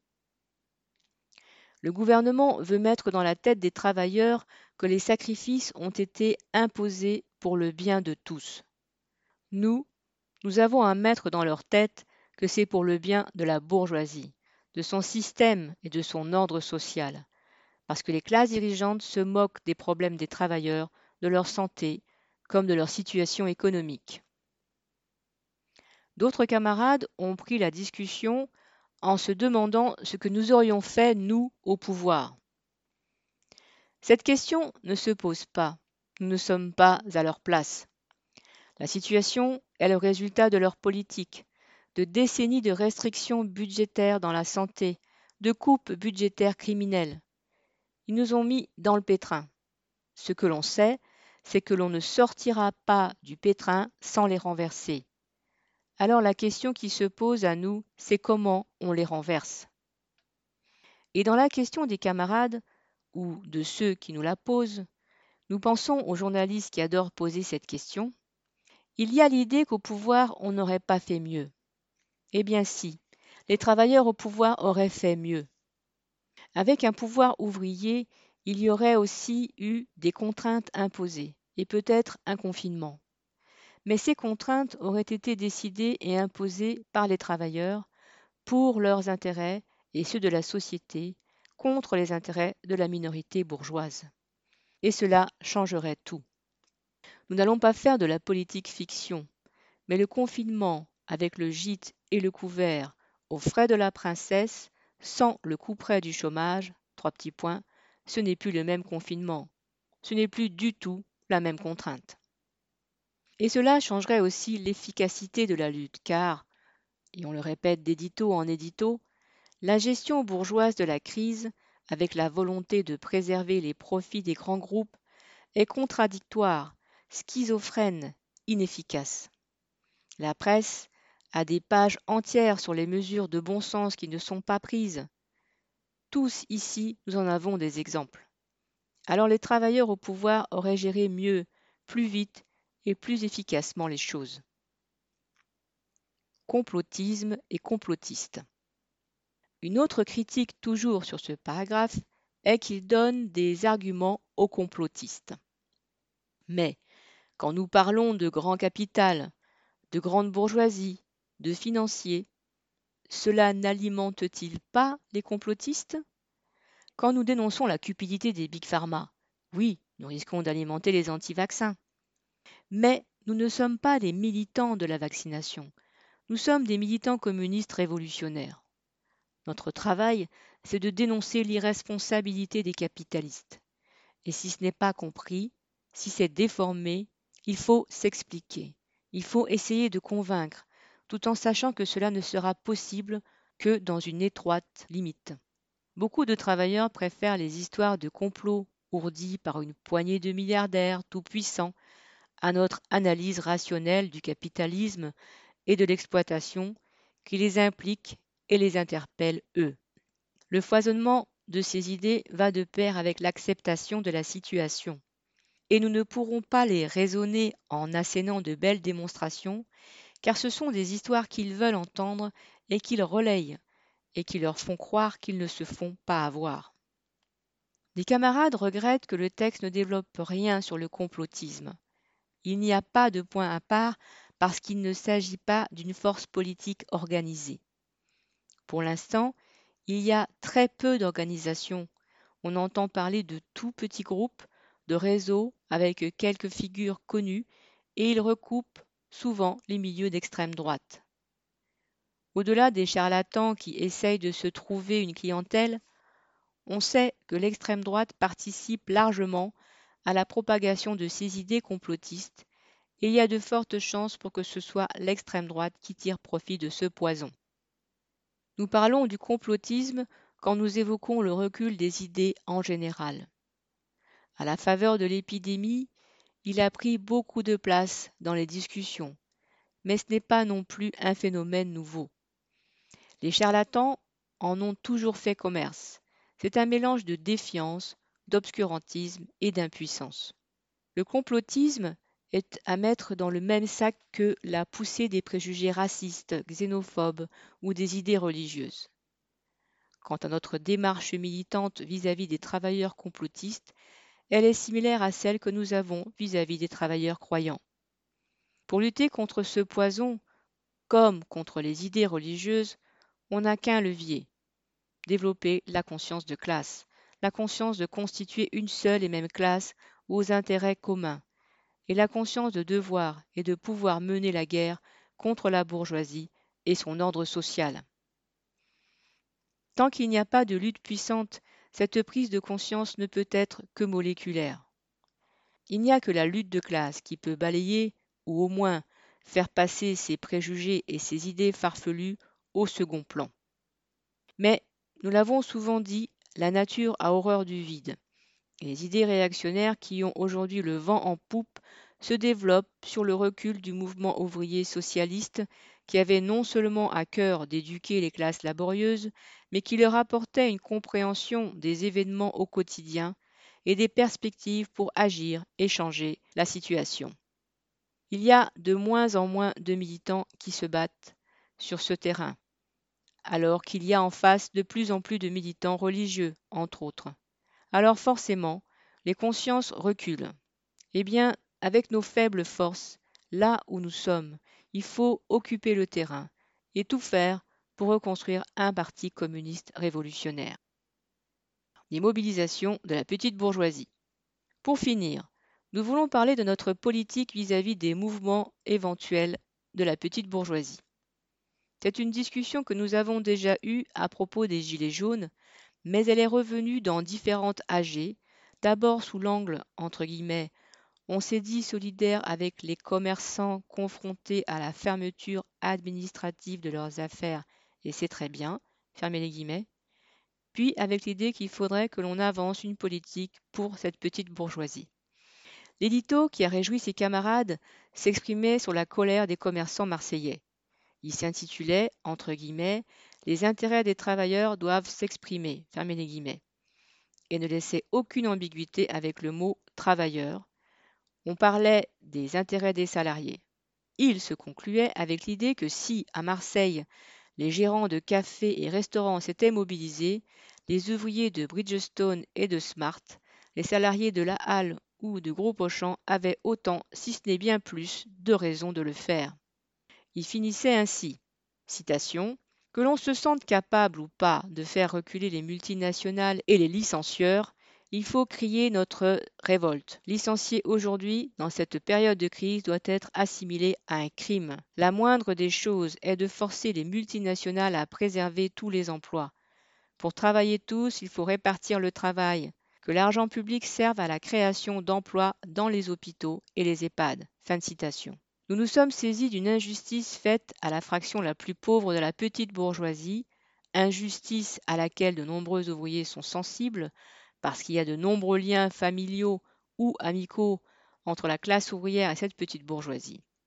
Le gouvernement veut mettre dans la tête des travailleurs que les sacrifices ont été imposés pour le bien de tous. Nous, nous avons à mettre dans leur tête que c'est pour le bien de la bourgeoisie, de son système et de son ordre social, parce que les classes dirigeantes se moquent des problèmes des travailleurs, de leur santé, comme de leur situation économique. D'autres camarades ont pris la discussion en se demandant ce que nous aurions fait, nous, au pouvoir. Cette question ne se pose pas. Nous ne sommes pas à leur place. La situation est le résultat de leur politique, de décennies de restrictions budgétaires dans la santé, de coupes budgétaires criminelles. Ils nous ont mis dans le pétrin. Ce que l'on sait, c'est que l'on ne sortira pas du pétrin sans les renverser. Alors la question qui se pose à nous, c'est comment on les renverse. Et dans la question des camarades, ou de ceux qui nous la posent, nous pensons aux journalistes qui adorent poser cette question. Il y a l'idée qu'au pouvoir, on n'aurait pas fait mieux. Eh bien si, les travailleurs au pouvoir auraient fait mieux. Avec un pouvoir ouvrier, il y aurait aussi eu des contraintes imposées, et peut-être un confinement. Mais ces contraintes auraient été décidées et imposées par les travailleurs pour leurs intérêts et ceux de la société, contre les intérêts de la minorité bourgeoise. Et cela changerait tout. Nous n'allons pas faire de la politique fiction, mais le confinement avec le gîte et le couvert aux frais de la princesse, sans le couperet du chômage, trois petits points, ce n'est plus le même confinement, ce n'est plus du tout la même contrainte. Et cela changerait aussi l'efficacité de la lutte, car, et on le répète d'édito en édito, la gestion bourgeoise de la crise, avec la volonté de préserver les profits des grands groupes, est contradictoire, schizophrène, inefficace. La presse a des pages entières sur les mesures de bon sens qui ne sont pas prises. Tous ici, nous en avons des exemples. Alors les travailleurs au pouvoir auraient géré mieux, plus vite et plus efficacement les choses. Complotisme et complotiste. Une autre critique toujours sur ce paragraphe est qu'il donne des arguments aux complotistes. Mais quand nous parlons de grand capital, de grande bourgeoisie, de financiers, cela n'alimente-t-il pas les complotistes? Quand nous dénonçons la cupidité des Big Pharma, oui, nous risquons d'alimenter les anti-vaccins. Mais nous ne sommes pas des militants de la vaccination. Nous sommes des militants communistes révolutionnaires. Notre travail, c'est de dénoncer l'irresponsabilité des capitalistes. Et si ce n'est pas compris, si c'est déformé, il faut s'expliquer. Il faut essayer de convaincre, tout en sachant que cela ne sera possible que dans une étroite limite. Beaucoup de travailleurs préfèrent les histoires de complots ourdis par une poignée de milliardaires tout-puissants à notre analyse rationnelle du capitalisme et de l'exploitation qui les implique et les interpellent eux. Le foisonnement de ces idées va de pair avec l'acceptation de la situation. Et nous ne pourrons pas les raisonner en assénant de belles démonstrations, car ce sont des histoires qu'ils veulent entendre et qu'ils relayent, et qui leur font croire qu'ils ne se font pas avoir. Les camarades regrettent que le texte ne développe rien sur le complotisme. Il n'y a pas de point à part parce qu'il ne s'agit pas d'une force politique organisée. Pour l'instant, il y a très peu d'organisations. On entend parler de tout petits groupes, de réseaux avec quelques figures connues, et ils recoupent souvent les milieux d'extrême droite. Au-delà des charlatans qui essayent de se trouver une clientèle, on sait que l'extrême droite participe largement à la propagation de ces idées complotistes, et il y a de fortes chances pour que ce soit l'extrême droite qui tire profit de ce poison. Nous parlons du complotisme quand nous évoquons le recul des idées en général. À la faveur de l'épidémie, il a pris beaucoup de place dans les discussions, mais ce n'est pas non plus un phénomène nouveau. Les charlatans en ont toujours fait commerce. C'est un mélange de défiance, d'obscurantisme et d'impuissance. Le complotisme est à mettre dans le même sac que la poussée des préjugés racistes, xénophobes ou des idées religieuses. Quant à notre démarche militante vis-à-vis des travailleurs complotistes, elle est similaire à celle que nous avons vis-à-vis des travailleurs croyants. Pour lutter contre ce poison, comme contre les idées religieuses, on n'a qu'un levier: développer la conscience de classe, la conscience de constituer une seule et même classe aux intérêts communs, et la conscience de devoir et de pouvoir mener la guerre contre la bourgeoisie et son ordre social. Tant qu'il n'y a pas de lutte puissante, cette prise de conscience ne peut être que moléculaire. Il n'y a que la lutte de classe qui peut balayer, ou au moins faire passer ces préjugés et ces idées farfelues au second plan. Mais, nous l'avons souvent dit, la nature a horreur du vide. Et les idées réactionnaires qui ont aujourd'hui le vent en poupe se développent sur le recul du mouvement ouvrier socialiste qui avait non seulement à cœur d'éduquer les classes laborieuses, mais qui leur apportait une compréhension des événements au quotidien et des perspectives pour agir et changer la situation. Il y a de moins en moins de militants qui se battent sur ce terrain, alors qu'il y a en face de plus en plus de militants religieux, entre autres. Alors forcément, les consciences reculent. Eh bien, avec nos faibles forces, là où nous sommes, il faut occuper le terrain et tout faire pour reconstruire un parti communiste révolutionnaire. Les mobilisations de la petite bourgeoisie. Pour finir, nous voulons parler de notre politique vis-à-vis des mouvements éventuels de la petite bourgeoisie. C'est une discussion que nous avons déjà eue à propos des Gilets jaunes, mais elle est revenue dans différentes A G, d'abord sous l'angle, entre guillemets, on s'est dit solidaire avec les commerçants confrontés à la fermeture administrative de leurs affaires, et c'est très bien, fermez les guillemets, puis avec l'idée qu'il faudrait que l'on avance une politique pour cette petite bourgeoisie. L'édito qui a réjoui ses camarades s'exprimait sur la colère des commerçants marseillais. Il s'intitulait, entre guillemets, « Les intérêts des travailleurs doivent s'exprimer », fermez les guillemets, et ne laissait aucune ambiguïté avec le mot « travailleur ». On parlait des intérêts des salariés. Il se concluait avec l'idée que si, à Marseille, les gérants de cafés et restaurants s'étaient mobilisés, les ouvriers de Bridgestone et de Smart, les salariés de La Halle ou de Groupe Auchan avaient autant, si ce n'est bien plus, de raisons de le faire. Il finissait ainsi, citation, « Que l'on se sente capable ou pas de faire reculer les multinationales et les licencieurs, il faut crier notre révolte. Licencier aujourd'hui, dans cette période de crise, doit être assimilé à un crime. La moindre des choses est de forcer les multinationales à préserver tous les emplois. Pour travailler tous, il faut répartir le travail. Que l'argent public serve à la création d'emplois dans les hôpitaux et les EHPAD. » Fin de citation. Nous nous sommes saisis d'une injustice faite à la fraction la plus pauvre de la petite bourgeoisie, injustice à laquelle de nombreux ouvriers sont sensibles, parce qu'il y a de nombreux liens familiaux ou amicaux entre la classe ouvrière et cette petite bourgeoisie.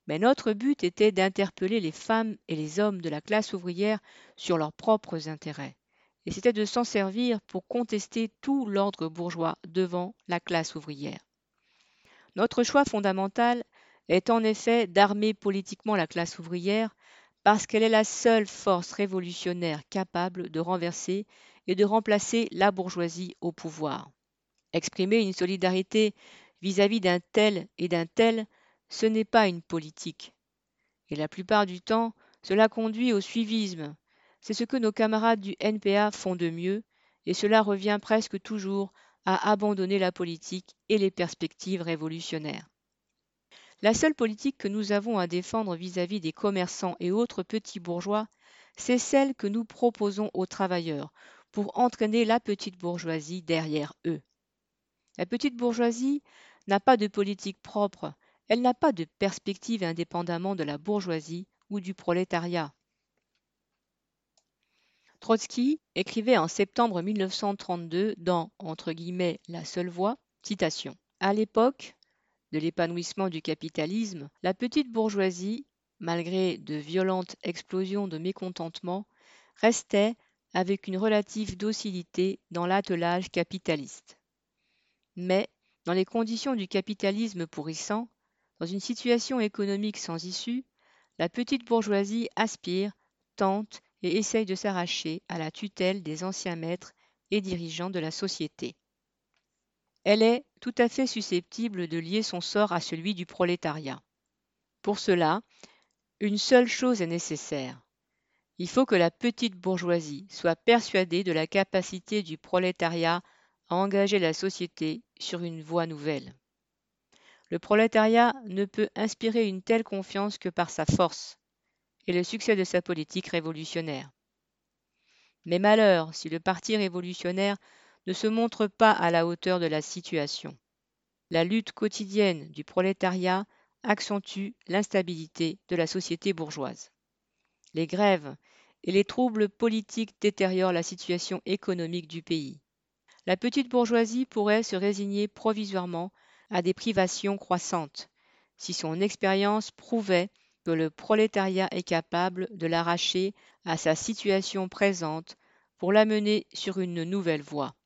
Mais notre but était d'interpeller les femmes et les hommes de la classe ouvrière sur leurs propres intérêts. Et c'était de s'en servir pour contester tout l'ordre bourgeois devant la classe ouvrière. Notre choix fondamental est en effet d'armer politiquement la classe ouvrière parce qu'elle est la seule force révolutionnaire capable de renverser et de remplacer la bourgeoisie au pouvoir. Exprimer une solidarité vis-à-vis d'un tel et d'un tel, ce n'est pas une politique. Et la plupart du temps, cela conduit au suivisme. C'est ce que nos camarades du N P A font de mieux, et cela revient presque toujours à abandonner la politique et les perspectives révolutionnaires. La seule politique que nous avons à défendre vis-à-vis des commerçants et autres petits bourgeois, c'est celle que nous proposons aux travailleurs pour entraîner la petite bourgeoisie derrière eux. La petite bourgeoisie n'a pas de politique propre, elle n'a pas de perspective indépendamment de la bourgeoisie ou du prolétariat. Trotsky écrivait en septembre mille neuf cent trente-deux dans entre guillemets La seule voie, citation. À l'époque de l'épanouissement du capitalisme, la petite bourgeoisie, malgré de violentes explosions de mécontentement, restait avec une relative docilité dans l'attelage capitaliste. Mais, dans les conditions du capitalisme pourrissant, dans une situation économique sans issue, la petite bourgeoisie aspire, tente et essaye de s'arracher à la tutelle des anciens maîtres et dirigeants de la société. Elle est tout à fait susceptible de lier son sort à celui du prolétariat. Pour cela, une seule chose est nécessaire. Il faut que la petite bourgeoisie soit persuadée de la capacité du prolétariat à engager la société sur une voie nouvelle. Le prolétariat ne peut inspirer une telle confiance que par sa force et le succès de sa politique révolutionnaire. Mais malheur si le parti révolutionnaire ne se montre pas à la hauteur de la situation. La lutte quotidienne du prolétariat accentue l'instabilité de la société bourgeoise. Les grèves et les troubles politiques détériorent la situation économique du pays. La petite bourgeoisie pourrait se résigner provisoirement à des privations croissantes, si son expérience prouvait que le prolétariat est capable de l'arracher à sa situation présente pour l'amener sur une nouvelle voie.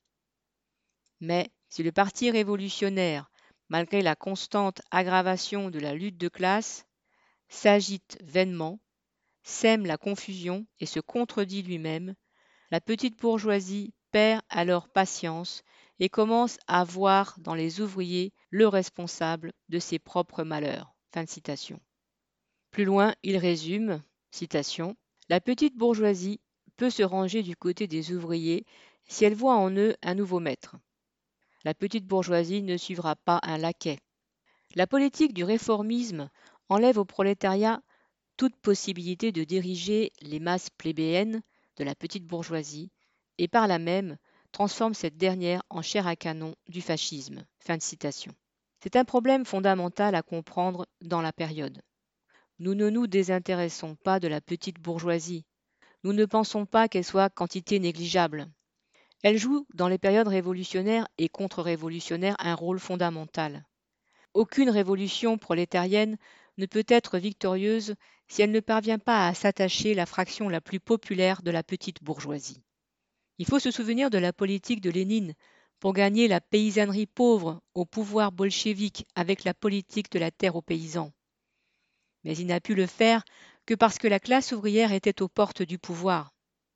Mais si le parti révolutionnaire, malgré la constante aggravation de la lutte de classe, s'agite vainement, sème la confusion et se contredit lui-même, la petite bourgeoisie perd alors patience et commence à voir dans les ouvriers le responsable de ses propres malheurs. Fin de citation. Plus loin, il résume, citation, « La petite bourgeoisie peut se ranger du côté des ouvriers si elle voit en eux un nouveau maître. La petite bourgeoisie ne suivra pas un laquais. La politique du réformisme enlève au prolétariat toute possibilité de diriger les masses plébéennes de la petite bourgeoisie et par là même transforme cette dernière en chair à canon du fascisme. » Fin de citation. C'est un problème fondamental à comprendre dans la période. Nous ne nous désintéressons pas de la petite bourgeoisie. Nous ne pensons pas qu'elle soit quantité négligeable. Elle joue dans les périodes révolutionnaires et contre-révolutionnaires un rôle fondamental. Aucune révolution prolétarienne ne peut être victorieuse si elle ne parvient pas à s'attacher la fraction la plus populaire de la petite bourgeoisie. Il faut se souvenir de la politique de Lénine pour gagner la paysannerie pauvre au pouvoir bolchevique avec la politique de la terre aux paysans. Mais il n'a pu le faire que parce que la classe ouvrière était aux portes du pouvoir.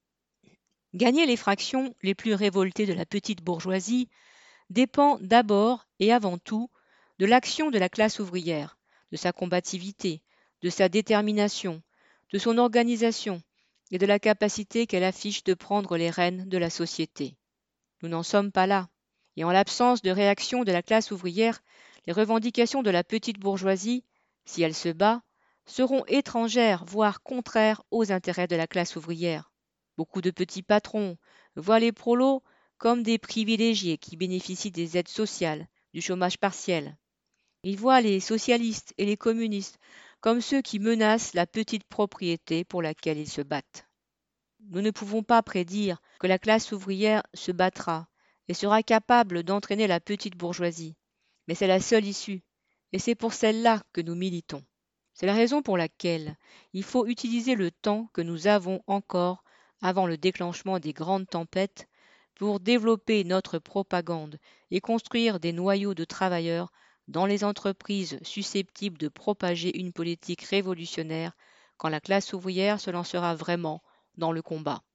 Gagner les fractions les plus révoltées de la petite bourgeoisie dépend d'abord et avant tout de l'action de la classe ouvrière, de sa combativité, de sa détermination, de son organisation et de la capacité qu'elle affiche de prendre les rênes de la société. Nous n'en sommes pas là, et en l'absence de réaction de la classe ouvrière, les revendications de la petite bourgeoisie, si elle se bat, seront étrangères, voire contraires aux intérêts de la classe ouvrière. Beaucoup de petits patrons voient les prolos comme des privilégiés qui bénéficient des aides sociales, du chômage partiel. Ils voient les socialistes et les communistes comme ceux qui menacent la petite propriété pour laquelle ils se battent. Nous ne pouvons pas prédire que la classe ouvrière se battra et sera capable d'entraîner la petite bourgeoisie, mais c'est la seule issue, et c'est pour celle-là que nous militons. C'est la raison pour laquelle il faut utiliser le temps que nous avons encore avant le déclenchement des grandes tempêtes pour développer notre propagande et construire des noyaux de travailleurs dans les entreprises susceptibles de propager une politique révolutionnaire quand la classe ouvrière se lancera vraiment dans le combat.